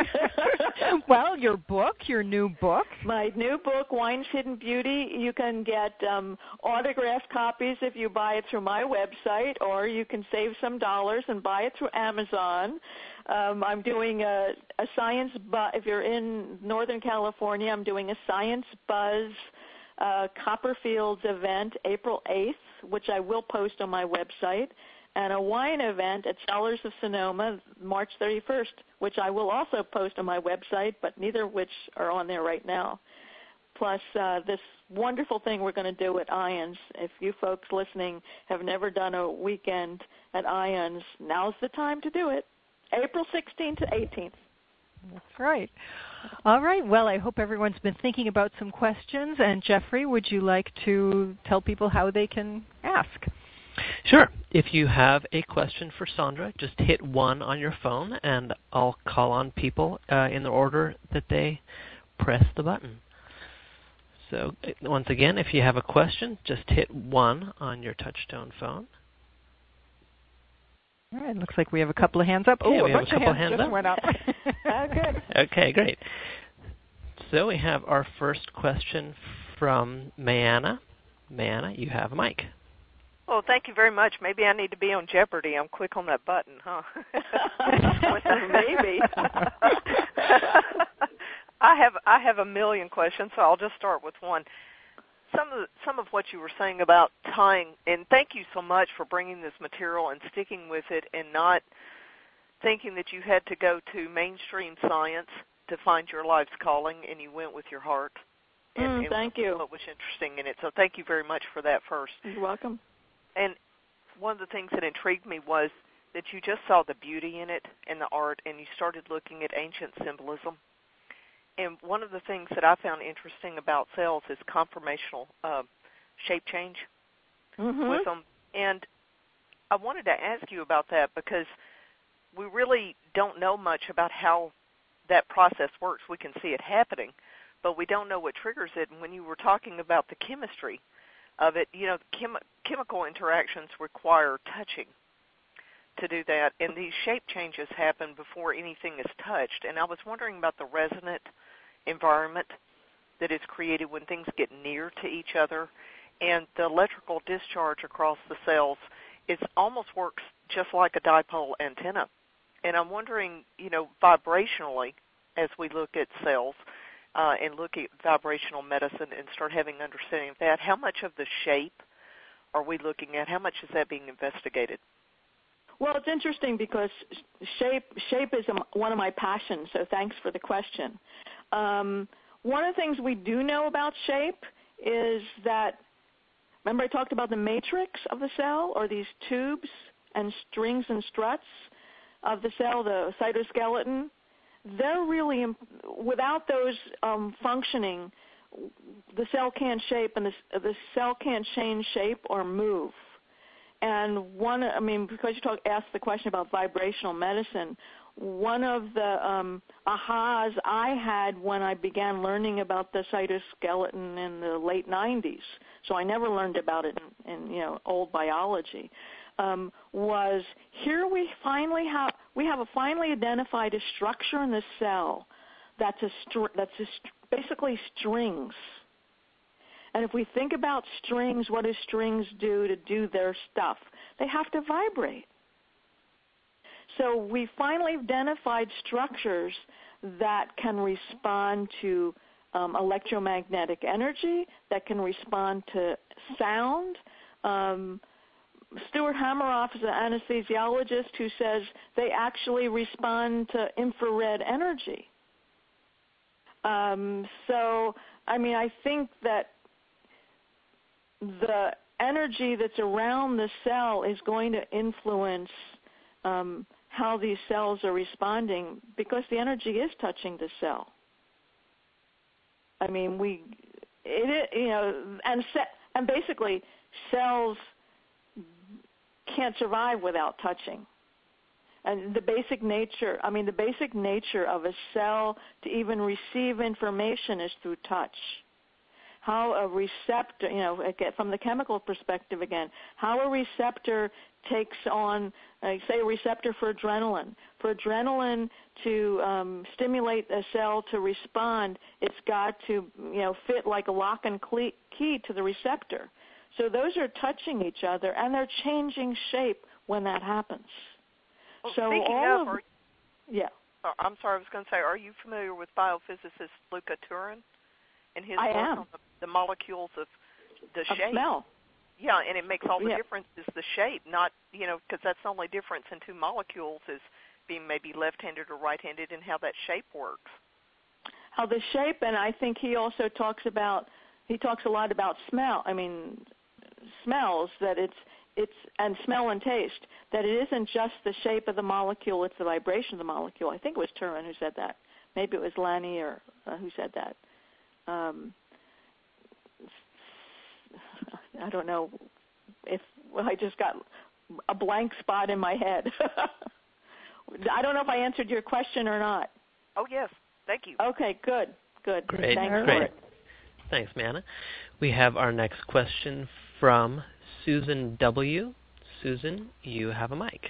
[SPEAKER 1] well, your book, your new book,
[SPEAKER 2] my new book, Wine's Hidden Beauty. You can get um, autographed copies if you buy it through my website, or you can save some dollars and buy it through Amazon. Um, I'm doing a, a science buzz. If you're in Northern California, I'm doing a Science Buzz Uh, Copperfields event April eighth, which I will post on my website, and a wine event at Cellars of Sonoma, March thirty-first, which I will also post on my website, but neither of which are on there right now. Plus uh, this wonderful thing we're going to do at IONS. If you folks listening have never done a weekend at IONS, now's the time to do it. April sixteenth to eighteenth.
[SPEAKER 1] That's right. All right. Well, I hope everyone's been thinking about some questions. And Jeffrey, would you like to tell people how they can ask?
[SPEAKER 3] Sure. If you have a question for Sandra, just hit one on your phone, and I'll call on people uh, in the order that they press the button. So once again, if you have a question, just hit one on your touchtone phone.
[SPEAKER 1] All right. Looks like we have a couple of hands up.
[SPEAKER 3] Okay,
[SPEAKER 1] oh,
[SPEAKER 3] we
[SPEAKER 1] a
[SPEAKER 3] have
[SPEAKER 1] bunch
[SPEAKER 3] a couple
[SPEAKER 1] of hands,
[SPEAKER 3] hands
[SPEAKER 1] just
[SPEAKER 3] up.
[SPEAKER 1] went up.
[SPEAKER 2] Oh, good.
[SPEAKER 3] Okay, great. So we have our first question from Mayanna. Mayanna, you have a mic.
[SPEAKER 4] Well, thank you very much. Maybe I need to be on Jeopardy. I'm quick on that button, huh?
[SPEAKER 2] Maybe.
[SPEAKER 4] I have I have a million questions, so I'll just start with one. Some of the, some of what you were saying about tying, and thank you so much for bringing this material and sticking with it, and not thinking that you had to go to mainstream science to find your life's calling, and you went with your heart. And,
[SPEAKER 2] Mm,
[SPEAKER 4] and
[SPEAKER 2] thank you.
[SPEAKER 4] What was interesting in it. So thank you very much for that first.
[SPEAKER 2] You're welcome.
[SPEAKER 4] And one of the things that intrigued me was that you just saw the beauty in it and the art, and you started looking at ancient symbolism. And one of the things that I found interesting about cells is conformational uh, shape change
[SPEAKER 2] Mm-hmm.
[SPEAKER 4] with them. And I wanted to ask you about that because we really don't know much about how that process works. We can see it happening, but we don't know what triggers it. And when you were talking about the chemistry of it, you know, chem- chemical interactions require touching to do that, and these shape changes happen before anything is touched. And I was wondering about the resonant environment that is created when things get near to each other, and the electrical discharge across the cells. It almost works just like a dipole antenna. And I'm wondering, you know, vibrationally, as we look at cells uh, and look at vibrational medicine and start having understanding of that, how much of the shape are we looking at? How much is that being investigated?
[SPEAKER 2] Well, it's interesting because shape shape is a, one of my passions, so thanks for the question. Um, one of the things we do know about shape is that, remember I talked about the matrix of the cell, or these tubes and strings and struts of the cell, the cytoskeleton? They're really, without those um, functioning, the cell can't shape, and the, the cell can't change shape or move. And one, I mean, because you talk, asked the question about vibrational medicine, one of the um, ahas I had when I began learning about the cytoskeleton in the late nineties, so I never learned about it in, in you know, old biology, um, was here we finally have we have a finally identified a structure in the cell that's a str- that's a st- basically strings. And if we think about strings, what do strings do to do their stuff? They have to vibrate. So we finally identified structures that can respond to um, electromagnetic energy, that can respond to sound. Um, Stuart Hameroff is an anesthesiologist who says they actually respond to infrared energy. Um, so, I mean, I think that the energy that's around the cell is going to influence um, how these cells are responding, because the energy is touching the cell. I mean, we, it, you know, and se- and basically cells can't survive without touching. And the basic nature, I mean, the basic nature of a cell to even receive information is through touch. How a receptor, you know, from the chemical perspective again, how a receptor takes on, uh, say, a receptor for adrenaline. For adrenaline to um, stimulate a cell to respond, it's got to, you know, fit like a lock and key to the receptor. So those are touching each other, and they're changing shape when that happens.
[SPEAKER 4] Well,
[SPEAKER 2] so
[SPEAKER 4] speaking
[SPEAKER 2] all
[SPEAKER 4] of,
[SPEAKER 2] of,
[SPEAKER 4] are,
[SPEAKER 2] yeah.
[SPEAKER 4] I'm sorry, I was going to say, are you familiar with biophysicist Luca Turin and his
[SPEAKER 2] I
[SPEAKER 4] work
[SPEAKER 2] am.
[SPEAKER 4] on the, the molecules of the
[SPEAKER 2] of
[SPEAKER 4] shape?
[SPEAKER 2] smell.
[SPEAKER 4] Yeah, and it makes all the
[SPEAKER 2] Yeah.
[SPEAKER 4] difference is the shape, not, you know, because that's the only difference in two molecules is being maybe left-handed or right-handed and how that shape works.
[SPEAKER 2] How the shape, and I think he also talks about, he talks a lot about smell, I mean, smells, that it's, it's, and smell and taste, that it isn't just the shape of the molecule, it's the vibration of the molecule. I think it was Turin who said that. Maybe it was Lanny or uh, who said that. Um, I don't know if well, I just got a blank spot in my head. I don't know if I answered your question or not.
[SPEAKER 4] Oh, yes. Thank you.
[SPEAKER 2] Okay, good, good.
[SPEAKER 3] Great,
[SPEAKER 2] Thanks
[SPEAKER 3] great.
[SPEAKER 2] for it.
[SPEAKER 3] Thanks, Manna. We have our next question from Susan W. Susan, you have a mic.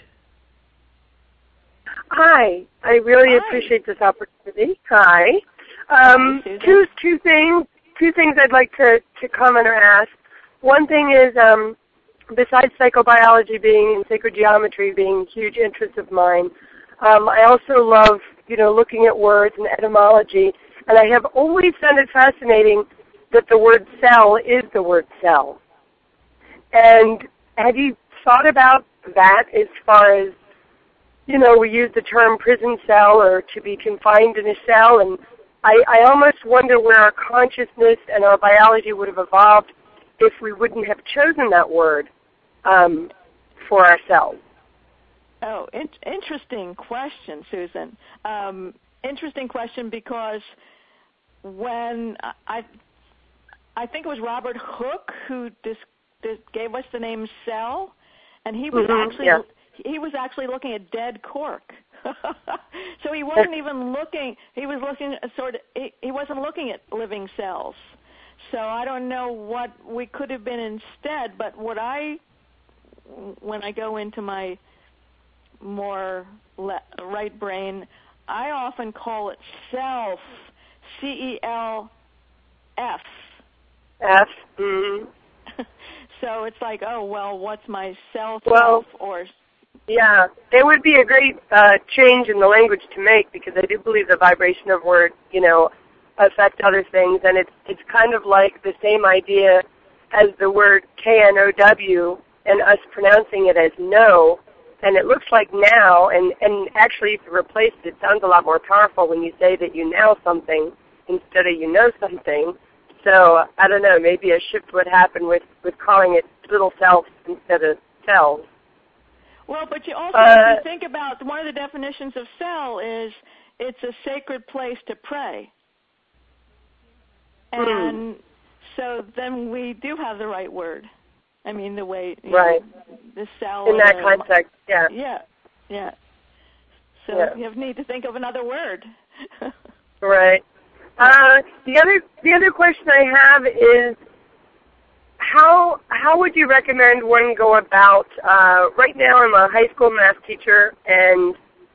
[SPEAKER 5] Hi. I really
[SPEAKER 2] Hi.
[SPEAKER 5] appreciate this opportunity. Hi. Um,
[SPEAKER 2] Hi,
[SPEAKER 5] two two things. Two things I'd like to, to comment or ask. One thing is, um, besides psychobiology being and sacred geometry being huge interests of mine, um, I also love, you know, looking at words and etymology. And I have always found it fascinating that the word cell is the word cell. And have you thought about that as far as, you know, we use the term prison cell or to be confined in a cell, and I, I almost wonder where our consciousness and our biology would have evolved if we wouldn't have chosen that word um, for ourselves.
[SPEAKER 2] Oh, in- interesting question, Susan. Um, interesting question because when I, I think it was Robert Hooke who dis, dis, gave us the name cell, and he was
[SPEAKER 5] Mm-hmm,
[SPEAKER 2] actually
[SPEAKER 5] yeah.
[SPEAKER 2] he was actually looking at dead cork. So he wasn't even looking. He was looking at sort of. He, he wasn't looking at living cells. So I don't know what we could have been instead. But what I, when I go into my more le- right brain, I often call it self. C E L F.
[SPEAKER 5] F. Mm-hmm.
[SPEAKER 2] So it's like, oh well, what's my self?
[SPEAKER 5] Well,
[SPEAKER 2] or
[SPEAKER 5] yeah, it would be a great uh, change in the language to make because I do believe the vibration of words, you know, affect other things, and it's it's kind of like the same idea as the word K N O W and us pronouncing it as no, and it looks like now, and, and actually if you replace it, it sounds a lot more powerful when you say that you know something instead of you know something. So, I don't know, maybe a shift would happen with, with calling it little selves instead of cells.
[SPEAKER 2] Well, but you also,
[SPEAKER 5] Uh,
[SPEAKER 2] if you think about one of the definitions of cell is it's a sacred place to pray. And so then we do have the right word. I mean, the way, you
[SPEAKER 5] right.
[SPEAKER 2] know, the cell.
[SPEAKER 5] In that
[SPEAKER 2] uh,
[SPEAKER 5] context, yeah.
[SPEAKER 2] Yeah, yeah. So
[SPEAKER 5] Yeah.
[SPEAKER 2] you need to think of another word.
[SPEAKER 5] Right. Uh, the other the other question I have is how how would you recommend one go about? Uh, right now, I'm a high school math teacher, and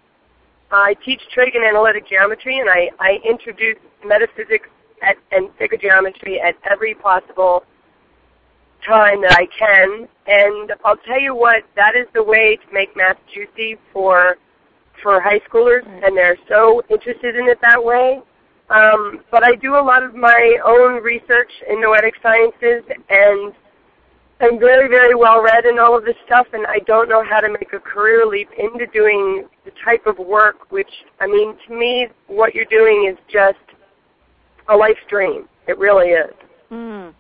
[SPEAKER 5] I teach trig and analytic geometry, and I, I introduce metaphysics at, and sacred geometry at every possible time that I can. And I'll tell you what, that is the way to make math juicy for for high schoolers, and they're so interested in it that way. Um, but I do a lot of my own research in noetic sciences, and I'm very, very well read in all of this stuff, and I don't know how to make a career leap into doing the type of work which, I mean, to me, what you're doing is just a life's dream. It really is.
[SPEAKER 2] Mm.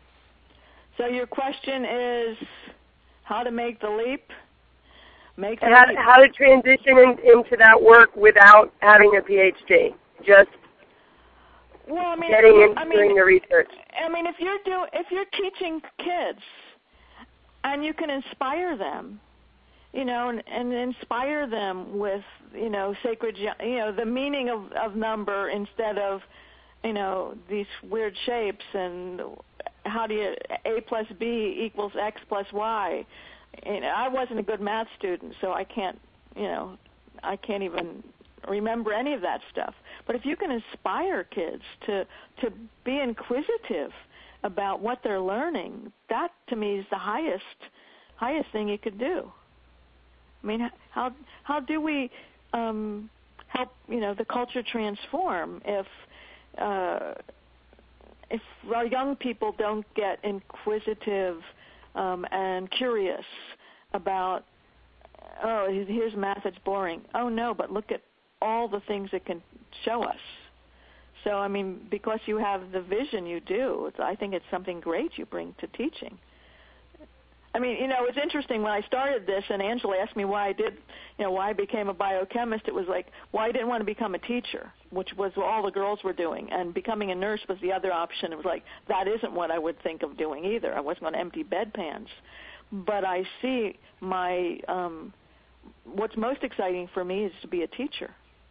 [SPEAKER 2] So your question is how to make the leap? Make the
[SPEAKER 5] How,
[SPEAKER 2] leap.
[SPEAKER 5] how to transition in, into that work without having a P H D, just
[SPEAKER 2] well, I mean,
[SPEAKER 5] getting into
[SPEAKER 2] I mean,
[SPEAKER 5] doing the research.
[SPEAKER 2] I mean, if you're do if you're teaching kids and you can inspire them, you know, and, and inspire them with, you know, sacred, you know, the meaning of, of number instead of, you know, these weird shapes and how do you, A plus B equals X plus Y. You know, I wasn't a good math student, so I can't, you know, I can't even remember any of that stuff. But if you can inspire kids to to be inquisitive about what they're learning, that to me is the highest highest thing you could do. I mean, how how do we um, help, you know, the culture transform if uh, if our young people don't get inquisitive um, and curious about, oh, here's math, it's boring. Oh, no, but look at all the things it can show us. So, I mean, because you have the vision you do, it's, I think it's something great you bring to teaching. I mean, you know, it's interesting when I started this and Angela asked me why I did, you know, why I became a biochemist. It was like, well, I didn't want to become a teacher, which was what all the girls were doing. And becoming a nurse was the other option. It was like, that isn't what I would think of doing either. I wasn't going to empty bedpans. But I see my, um, what's most exciting for me is to be a teacher.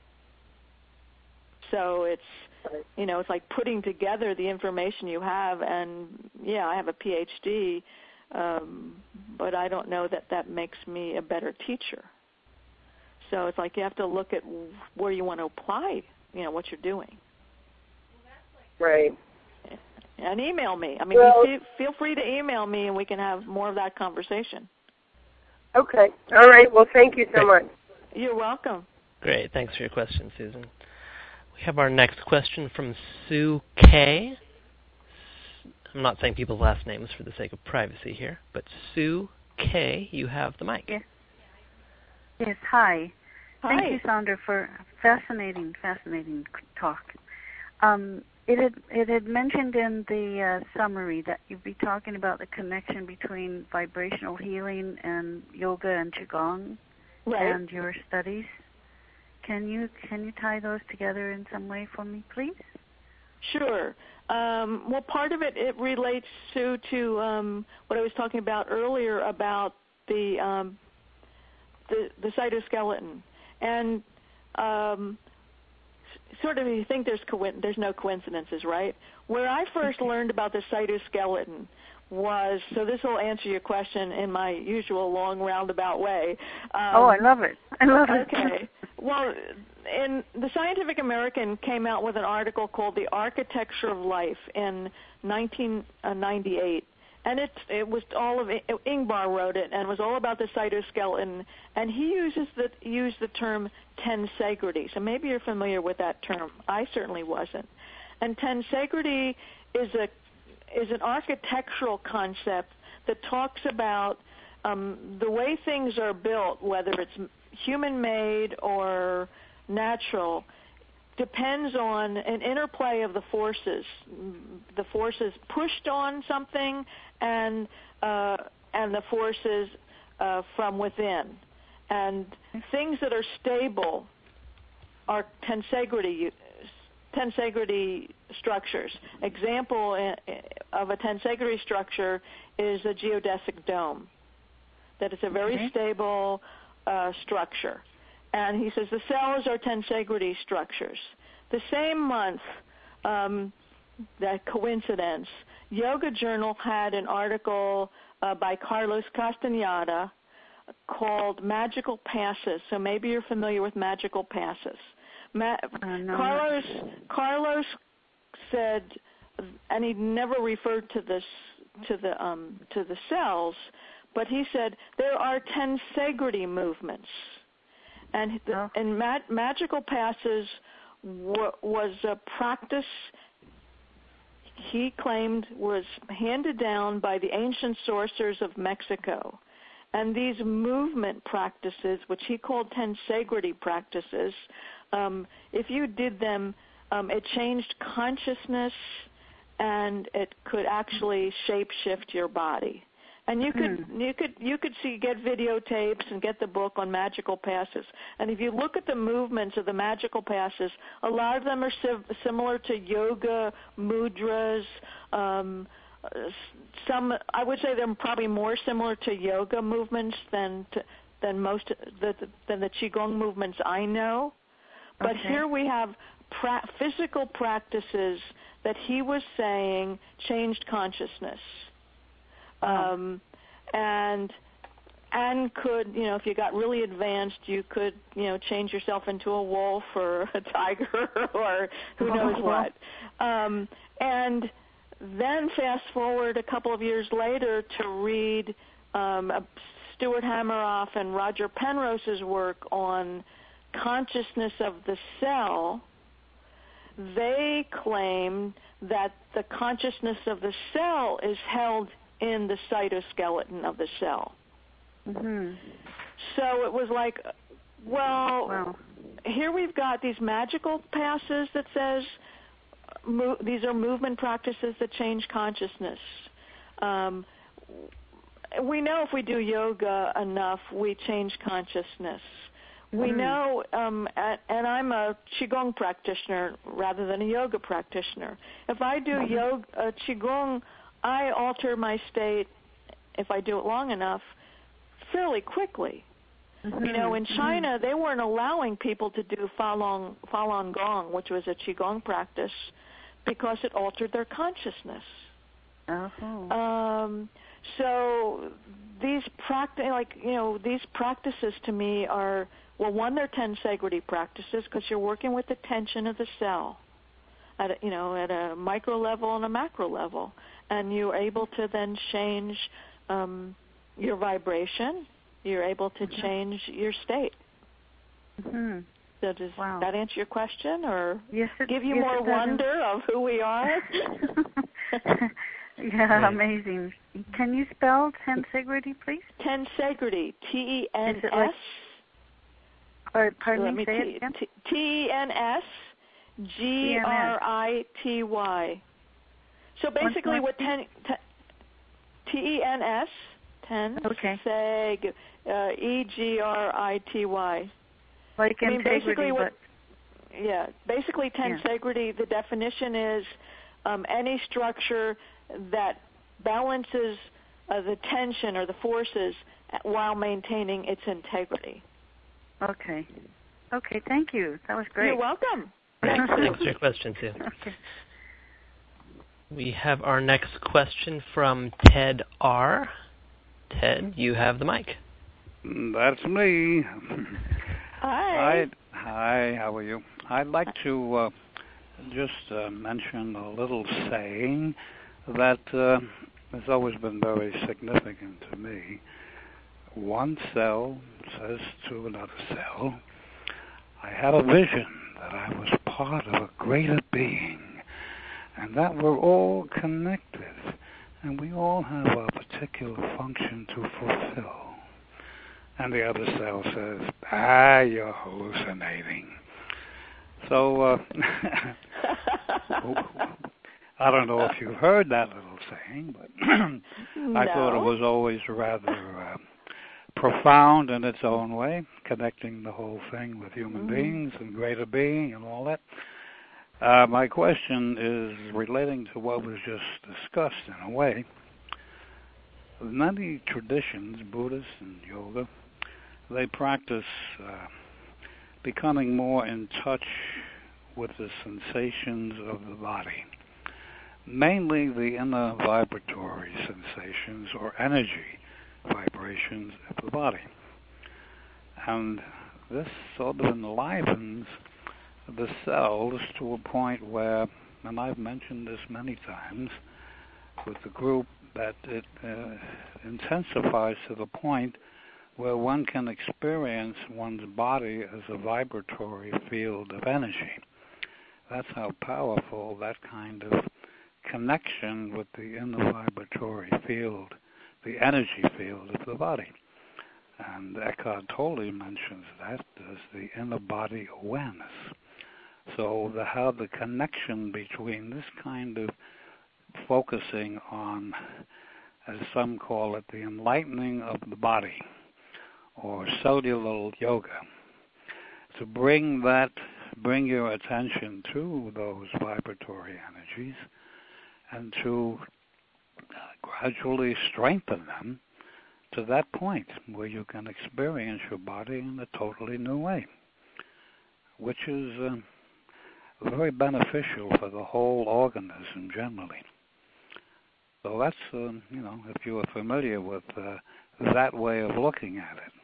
[SPEAKER 2] So it's, you know, it's like putting together the information you have. And, yeah, I have a P H D. Um, but I don't know that that makes me a better teacher. So it's like you have to look at where you want to apply, you know, what you're doing.
[SPEAKER 5] Right.
[SPEAKER 2] And email me. I mean,
[SPEAKER 5] well,
[SPEAKER 2] you feel free to email me, and we can have more of that conversation.
[SPEAKER 5] Okay. All right. Well, thank you so much.
[SPEAKER 2] You're welcome.
[SPEAKER 3] Great. Thanks for your question, Susan. We have our next question from Sue K. I'm not saying people's last names for the sake of privacy here, but Sue K., you have the mic.
[SPEAKER 6] Yes. Yes, hi.
[SPEAKER 2] Hi.
[SPEAKER 6] Thank you, Sandra, for fascinating, fascinating talk. Um, it had it had mentioned in the uh, summary that you'd be talking about the connection between vibrational healing and yoga and qigong,
[SPEAKER 2] right,
[SPEAKER 6] and your studies. Can you can you tie those together in some way for me, please?
[SPEAKER 2] Sure. Um, well, part of it, it relates to, to um, what I was talking about earlier about the um, the, the cytoskeleton. And um, sort of you think there's co- there's no coincidences, right? Where I first learned about the cytoskeleton was, so this will answer your question in my usual long roundabout way. Um,
[SPEAKER 6] oh, I love it. I love it.
[SPEAKER 2] Okay. Well, in the Scientific American came out with an article called "The Architecture of Life" in nineteen ninety-eight, and it it was all of Ingvar wrote it, and it was all about the cytoskeleton. And he uses the used the term tensegrity. So maybe you're familiar with that term. I certainly wasn't. And tensegrity is a is an architectural concept that talks about um, the way things are built, whether it's human-made or natural, depends on an interplay of the forces. The forces pushed on something and uh, and the forces uh, from within. And things that are stable are tensegrity tensegrity structures. Example of a tensegrity structure is a geodesic dome. That is a very okay. stable uh, structure. And he says the cells are tensegrity structures. The same month, um, that coincidence, Yoga Journal had an article uh, by Carlos Castaneda called Magical Passes. So maybe you're familiar with Magical Passes. Ma- uh, no, Carlos Carlos said, and he never referred to this to the um, to the cells, but he said there are tensegrity movements, and the, oh. and ma- Magical Passes w- was a practice he claimed was handed down by the ancient sorcerers of Mexico. And these movement practices, which he called tensegrity practices, um, if you did them, um, it changed consciousness, and it could actually shape-shift your body. And you could mm. you could you could see get videotapes and get the book on Magical Passes. And if you look at the movements of the Magical Passes, a lot of them are sim- similar to yoga mudras. Um, Some, I would say they're probably more similar to yoga movements than to, than most the, than the qigong movements I know. But
[SPEAKER 6] okay.
[SPEAKER 2] here we have pra- physical practices that he was saying changed consciousness, oh. um, and and could, you know, if you got really advanced, you could, you know, change yourself into a wolf or a tiger or who knows
[SPEAKER 6] oh.
[SPEAKER 2] what, um, and. Then fast forward a couple of years later to read um, Stuart Hameroff and Roger Penrose's work on consciousness of the cell. They claim that the consciousness of the cell is held in the cytoskeleton of the cell.
[SPEAKER 6] Mm-hmm.
[SPEAKER 2] So it was like, well,
[SPEAKER 6] wow.
[SPEAKER 2] here we've got these magical passes that says mo- these are movement practices that change consciousness. Um, we know if we do yoga enough, we change consciousness. We
[SPEAKER 6] Mm-hmm.
[SPEAKER 2] know, um, at, and I'm a Qigong practitioner rather than a yoga practitioner. If I do
[SPEAKER 6] Mm-hmm.
[SPEAKER 2] yoga, uh, Qigong, I alter my state, if I do it long enough, fairly quickly.
[SPEAKER 6] Mm-hmm.
[SPEAKER 2] You know, in China,
[SPEAKER 6] mm-hmm.
[SPEAKER 2] they weren't allowing people to do Falun, Falun Gong, which was a Qigong practice, because it altered their consciousness.
[SPEAKER 6] Oh.
[SPEAKER 2] Um, so these practi- like you know, these practices to me are, well, one, they're tensegrity practices because you're working with the tension of the cell, at a, you know, at a micro level and a macro level, and you're able to then change um, your vibration. You're able to change your state.
[SPEAKER 6] Mm-hmm.
[SPEAKER 2] So does
[SPEAKER 6] Wow.
[SPEAKER 2] that answer your question, or
[SPEAKER 6] yes, it,
[SPEAKER 2] give you
[SPEAKER 6] yes,
[SPEAKER 2] more
[SPEAKER 6] it
[SPEAKER 2] wonder of who we are?
[SPEAKER 6] Yeah,
[SPEAKER 3] Right.
[SPEAKER 6] amazing. Can you spell tensegrity, please?
[SPEAKER 2] Tensegrity, T E N
[SPEAKER 6] Is it like-
[SPEAKER 2] S.
[SPEAKER 6] Or, pardon
[SPEAKER 2] Let
[SPEAKER 6] me,
[SPEAKER 2] me
[SPEAKER 6] say
[SPEAKER 2] T-
[SPEAKER 6] it again.
[SPEAKER 2] T- T E N S G R I T Y. So basically,
[SPEAKER 6] Once more,
[SPEAKER 2] what ten, ten T E N S ten
[SPEAKER 6] Okay.
[SPEAKER 2] seg uh, E G R I T Y.
[SPEAKER 6] Like
[SPEAKER 2] I mean,
[SPEAKER 6] integrity,
[SPEAKER 2] basically what,
[SPEAKER 6] but
[SPEAKER 2] yeah, basically tensegrity, the definition is um, any structure that balances uh, the tension or the forces while maintaining its integrity.
[SPEAKER 6] okay. Okay, thank you. That was great.
[SPEAKER 2] You're welcome.
[SPEAKER 3] Thanks for your question, Sue.
[SPEAKER 6] Okay.
[SPEAKER 3] We have our next question from Ted R. Ted, you have the mic.
[SPEAKER 7] That's me.
[SPEAKER 2] Hi.
[SPEAKER 7] I'd, hi, how are you? I'd like to uh, just uh, mention a little saying that uh, has always been very significant to me. One cell says to another cell, I had a vision that I was part of a greater being and that we're all connected and we all have a particular function to fulfill. And the other cell says, ah, you're hallucinating. So, uh, I don't know if you've heard that little saying, but
[SPEAKER 2] no.
[SPEAKER 7] I thought it was always rather uh, profound in its own way, connecting the whole thing with human
[SPEAKER 2] mm-hmm.
[SPEAKER 7] beings and greater being and all that. Uh, my question is relating to what was just discussed in a way. Many traditions, Buddhist and yoga, they practice uh, becoming more in touch with the sensations of the body, mainly the inner vibratory sensations or energy vibrations of the body. And this sort of enlivens the cells to a point where, and I've mentioned this many times with the group, that it uh, intensifies to the point where one can experience one's body as a vibratory field of energy. That's how powerful that kind of connection with the inner vibratory field, the energy field of the body. And Eckhart Tolle mentions that as the inner body awareness. So the, how the connection between this kind of focusing on, as some call it, the enlightening of the body, or cellular yoga, to bring that, bring your attention to those vibratory energies and to uh, gradually strengthen them to that point where you can experience your body in a totally new way, which is uh, very beneficial for the whole organism generally. So that's, uh, you know, if you are familiar with uh, that way of looking at it.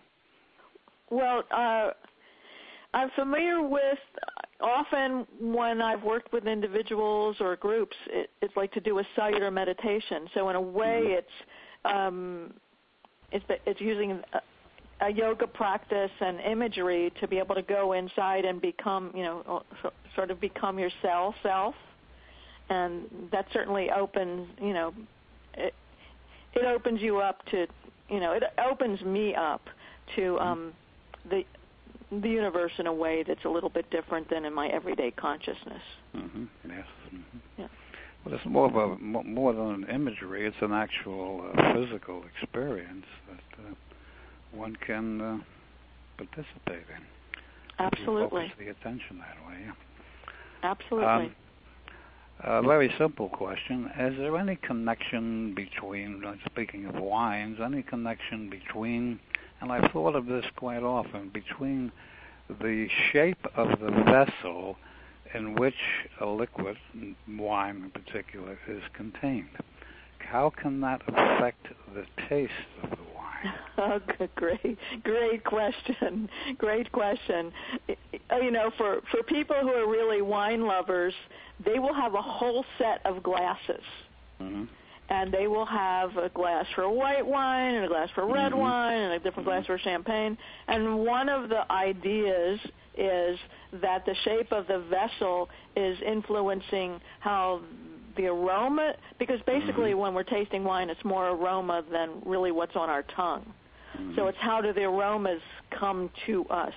[SPEAKER 2] Well, uh, I'm familiar with, often when I've worked with individuals or groups, it, it's like to do a cellular meditation. So in a way, mm-hmm. it's um, it's it's using a, a yoga practice and imagery to be able to go inside and become, you know, sort of become your cell self. And that certainly opens, you know, it, it opens you up to, you know, it opens me up to um, the the universe in a way that's a little bit different than in my everyday consciousness.
[SPEAKER 7] Mm-hmm. Yes. Mm-hmm.
[SPEAKER 2] Yeah.
[SPEAKER 7] Well, it's more of a more than an imagery. It's an actual uh, physical experience that uh, one can uh, participate in.
[SPEAKER 2] Absolutely.
[SPEAKER 7] Focus the attention that way. Yeah.
[SPEAKER 2] Absolutely.
[SPEAKER 7] Um, a very simple question: is there any connection between, uh, speaking of wines, any connection between, and I've thought of this quite often, between the shape of the vessel in which a liquid, wine in particular, is contained? How can that affect the taste of the wine?
[SPEAKER 2] Oh, good, great, great question. Great question. You know, for, for people who are really wine lovers, they will have a whole set of glasses. Mm-hmm. And they will have a glass for white wine and a glass for red mm-hmm. wine and a different mm-hmm. glass for champagne. And one of the ideas is that the shape of the vessel is influencing how the aroma, because basically mm-hmm. when we're tasting wine, it's more aroma than really what's on our tongue. Mm-hmm. So it's how do the aromas come to us.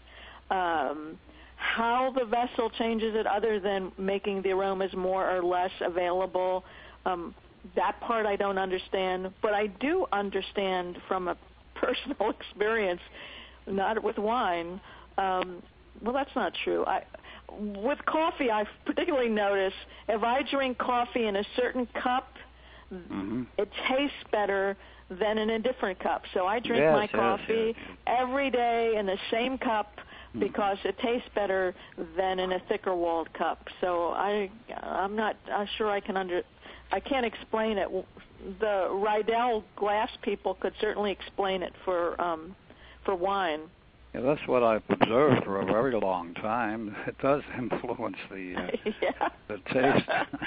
[SPEAKER 2] Um, how the vessel changes it other than making the aromas more or less available, um, that part I don't understand, but I do understand from a personal experience, not with wine. Um, well, that's not true. I, with coffee, I particularly notice if I drink coffee in a certain cup, mm-hmm. it tastes better than in a different cup. So I drink
[SPEAKER 7] yes,
[SPEAKER 2] my
[SPEAKER 7] yes,
[SPEAKER 2] coffee
[SPEAKER 7] yes.
[SPEAKER 2] every day in the same cup because it tastes better than in a thicker-walled cup. So I, I'm not I'm sure I can under, I can't explain it. The Riedel glass people could certainly explain it for um, for wine.
[SPEAKER 7] Yeah, that's what I've observed for a very long time. It does influence the uh,
[SPEAKER 2] yeah.
[SPEAKER 7] the taste.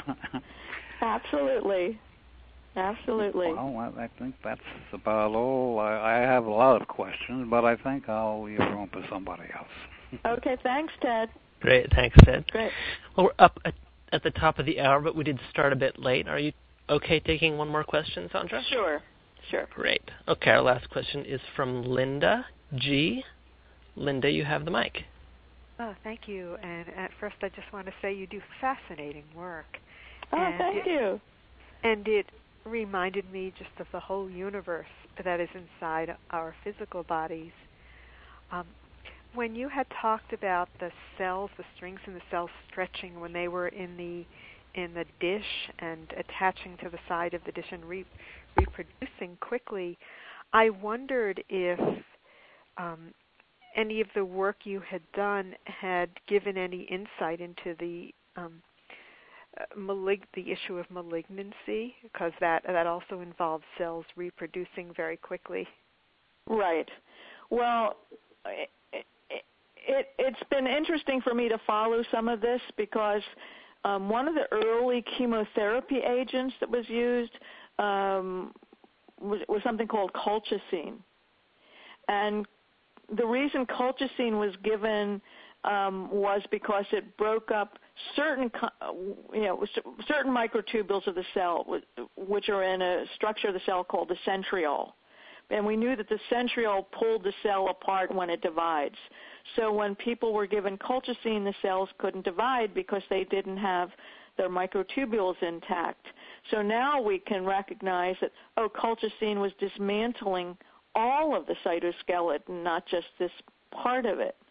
[SPEAKER 2] Absolutely. Absolutely.
[SPEAKER 7] Well, I think that's about all. I, I have a lot of questions, but I think I'll leave room for somebody else.
[SPEAKER 2] Okay, thanks, Ted.
[SPEAKER 3] Great, thanks, Ted.
[SPEAKER 2] Great.
[SPEAKER 3] Well, we're up at, at the top of the hour, but we did start a bit late. Are you okay taking one more question, Sandra?
[SPEAKER 2] Sure, sure.
[SPEAKER 3] Great. Okay, our last question is from Linda G. Linda, you have the mic.
[SPEAKER 8] Oh, thank you. And at first I just want to say you do fascinating work.
[SPEAKER 2] Oh,
[SPEAKER 8] and
[SPEAKER 2] thank
[SPEAKER 8] it,
[SPEAKER 2] you.
[SPEAKER 8] And it reminded me just of the whole universe that is inside our physical bodies. Um, when you had talked about the cells, the strings in the cells stretching when they were in the in the dish and attaching to the side of the dish and re- reproducing quickly, I wondered if um, any of the work you had done had given any insight into the um, uh, malig- the issue of malignancy, because that that also involves cells reproducing very quickly.
[SPEAKER 2] Right. Well, it, it, it's been interesting for me to follow some of this because um, one of the early chemotherapy agents that was used um, was, was something called colchicine. And the reason colchicine was given um, was because it broke up certain, you know, certain microtubules of the cell, which are in a structure of the cell called the centriole. And we knew that the centriole pulled the cell apart when it divides. So when people were given colchicine, the cells couldn't divide because they didn't have their microtubules intact. So now we can recognize that, oh, colchicine was dismantling all of the cytoskeleton, not just this part of it.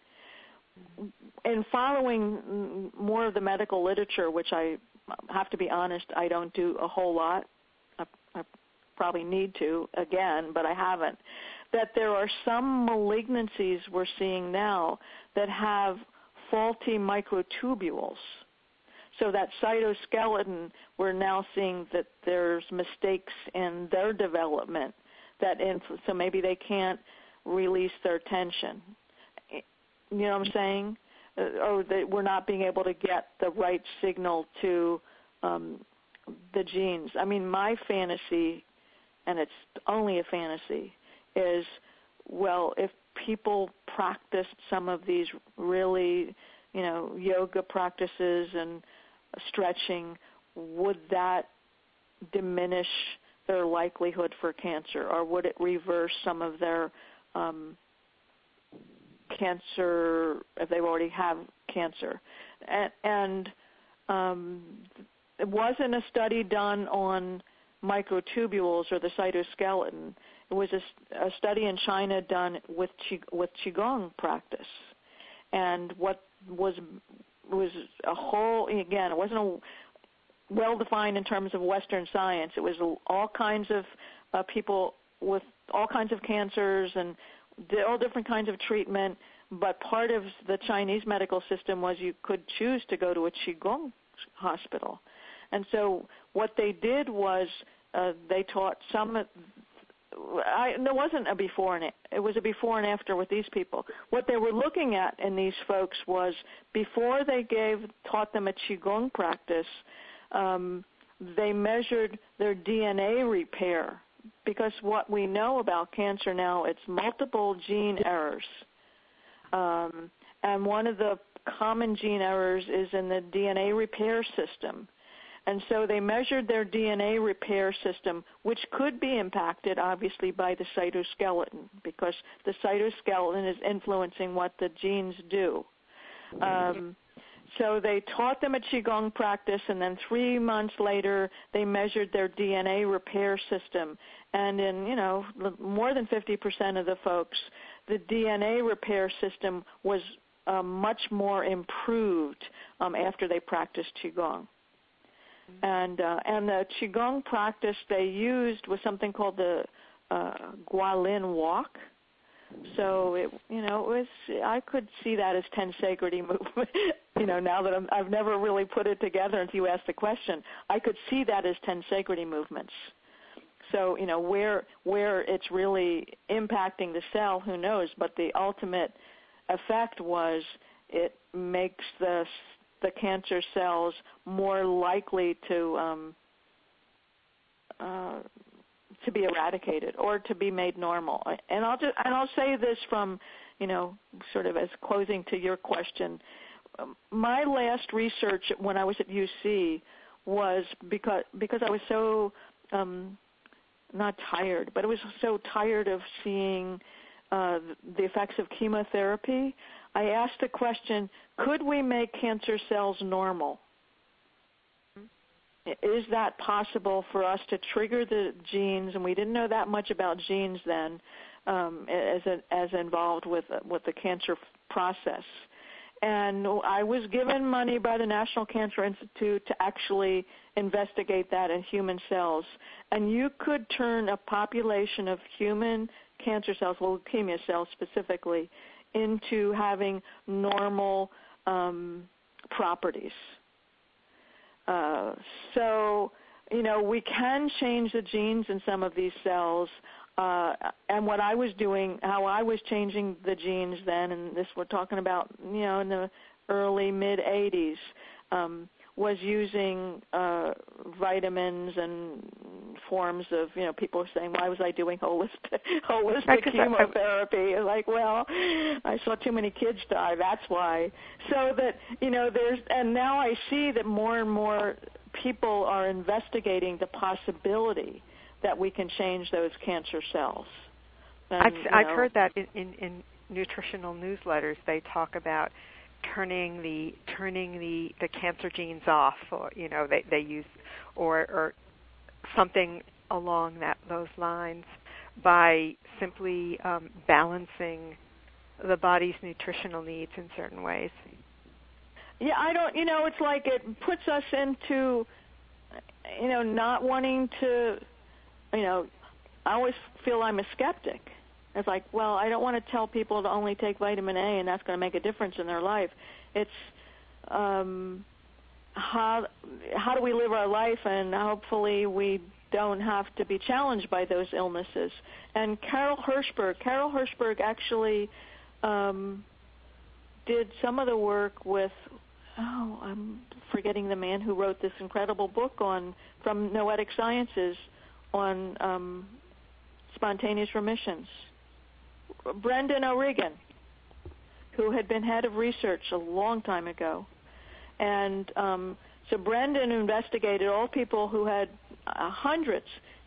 [SPEAKER 2] In following more of the medical literature, which I have to be honest, I don't do a whole lot. I, I probably need to again, but I haven't. That there are some malignancies we're seeing now that have faulty microtubules. So that cytoskeleton, we're now seeing that there's mistakes in their development. That inf- so maybe they can't release their tension. You know what I'm saying? Uh, or that we're not being able to get the right signal to um, the genes. I mean, my fantasy, and it's only a fantasy, is, well, if people practiced some of these really, you know, yoga practices and stretching, would that diminish their likelihood for cancer, or would it reverse some of their um, cancer if they already have cancer? And, and um, it wasn't a study done on microtubules or the cytoskeleton. It was a, a study in China done with qi, with qigong practice, and what was was a whole again. It wasn't a well defined in terms of Western science. It was all kinds of uh, people with all kinds of cancers and all different kinds of treatment. But part of the Chinese medical system was you could choose to go to a qigong hospital, and so what they did was uh, they taught some. I, there wasn't a before and it was a before and after with these people. What they were looking at in these folks was before they gave taught them a qigong practice, um, they measured their D N A repair, because what we know about cancer now, it's multiple gene errors, um, and one of the common gene errors is in the D N A repair system. And so they measured their D N A repair system, which could be impacted, obviously, by the cytoskeleton, because the cytoskeleton is influencing what the genes do. Um, so they taught them a qigong practice, and then three months later, they measured their D N A repair system. And in, you know, more than fifty percent of the folks, the D N A repair system was uh, much more improved um, after they practiced qigong. And uh, and the qigong practice they used was something called the uh, Gualin walk. So it, you know, it was I could see that as tensegrity movement. you know, now that I'm, I've never really put it together until you asked the question, I could see that as tensegrity movements. So you know, where where it's really impacting the cell, who knows? But the ultimate effect was it makes the the cancer cells more likely to um, uh, to be eradicated or to be made normal. And I'll just, and I'll say this from, you know, sort of as closing to your question. My last research when I was at U C was because because I was so um, not tired, but I was so tired of seeing uh, the effects of chemotherapy. I asked the question, could we make cancer cells normal? Is that possible for us to trigger the genes? And we didn't know that much about genes then um, as, a, as involved with, with the cancer process. And I was given money by the National Cancer Institute to actually investigate that in human cells. And you could turn a population of human cancer cells, well, leukemia cells specifically, into having normal um, properties. Uh, so, you know, we can change the genes in some of these cells. Uh, and what I was doing, how I was changing the genes then, and this we're talking about, you know, in the early, mid-eighties, um, was using uh, vitamins and forms of, you know, people are saying, why was I doing holistic, holistic chemotherapy? Like, well, I saw too many kids die, that's why. So that, you know, there's, and now I see that more and more people are investigating the possibility that we can change those cancer cells. And,
[SPEAKER 8] I've, I've
[SPEAKER 2] know,
[SPEAKER 8] heard that in, in, in nutritional newsletters. They talk about turning the turning the, the cancer genes off, or you know they, they use or or something along that those lines by simply um, balancing the body's nutritional needs in certain ways.
[SPEAKER 2] Yeah, I don't. You know, it's like it puts us into, you know, not wanting to. You know, I always feel I'm a skeptic. It's like, well, I don't want to tell people to only take vitamin A and that's going to make a difference in their life. It's um, how how do we live our life, and hopefully we don't have to be challenged by those illnesses. And Carol Hirschberg, Carol Hirschberg actually um, did some of the work with, oh, I'm forgetting the man who wrote this incredible book on from Noetic Sciences on um, spontaneous remissions. Brendan O'Regan, who had been head of research a long time ago. And um, so Brendan investigated all people who had uh, hundreds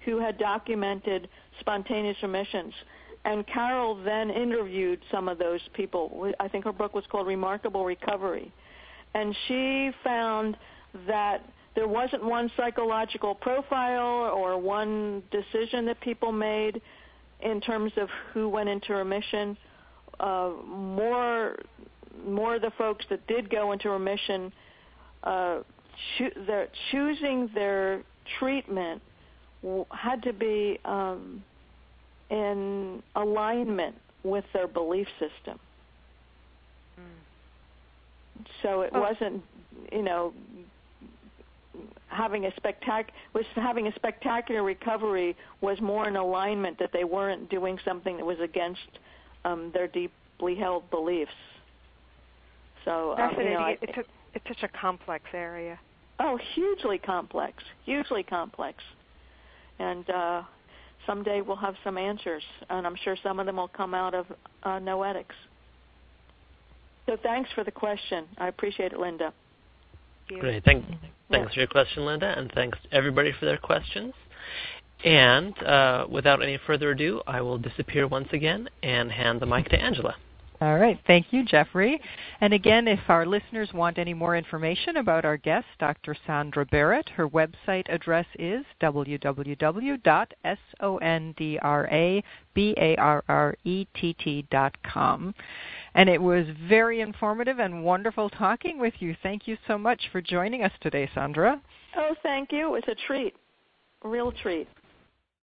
[SPEAKER 2] who had documented spontaneous remissions. And Carol then interviewed some of those people. I think her book was called Remarkable Recovery. And she found that there wasn't one psychological profile or one decision that people made in terms of who went into remission. Uh, more, more of the folks that did go into remission, uh, cho- their, choosing their treatment had to be um, in alignment with their belief system. Mm. So it oh. wasn't, you know, having a spectac was having a spectacular recovery was more in alignment, that they weren't doing something that was against um, their deeply held beliefs. So um, you know,
[SPEAKER 8] it, it's, a, it's such a complex area.
[SPEAKER 2] Oh, hugely complex, hugely complex, and uh, someday we'll have some answers, and I'm sure some of them will come out of uh, Noetics. So thanks for the question. I appreciate it, Linda.
[SPEAKER 3] Great. Thank, thanks for your question, Linda, and thanks to everybody for their questions. And uh, without any further ado, I will disappear once again and hand the mic to Angela.
[SPEAKER 1] All right. Thank you, Jeffrey. And again, if our listeners want any more information about our guest, Doctor Sandra Barrett, her website address is w w w dot sondra barrett dot com. And it was very informative and wonderful talking with you. Thank you so much for joining us today, Sandra.
[SPEAKER 2] Oh, thank you. It was a treat, a real treat.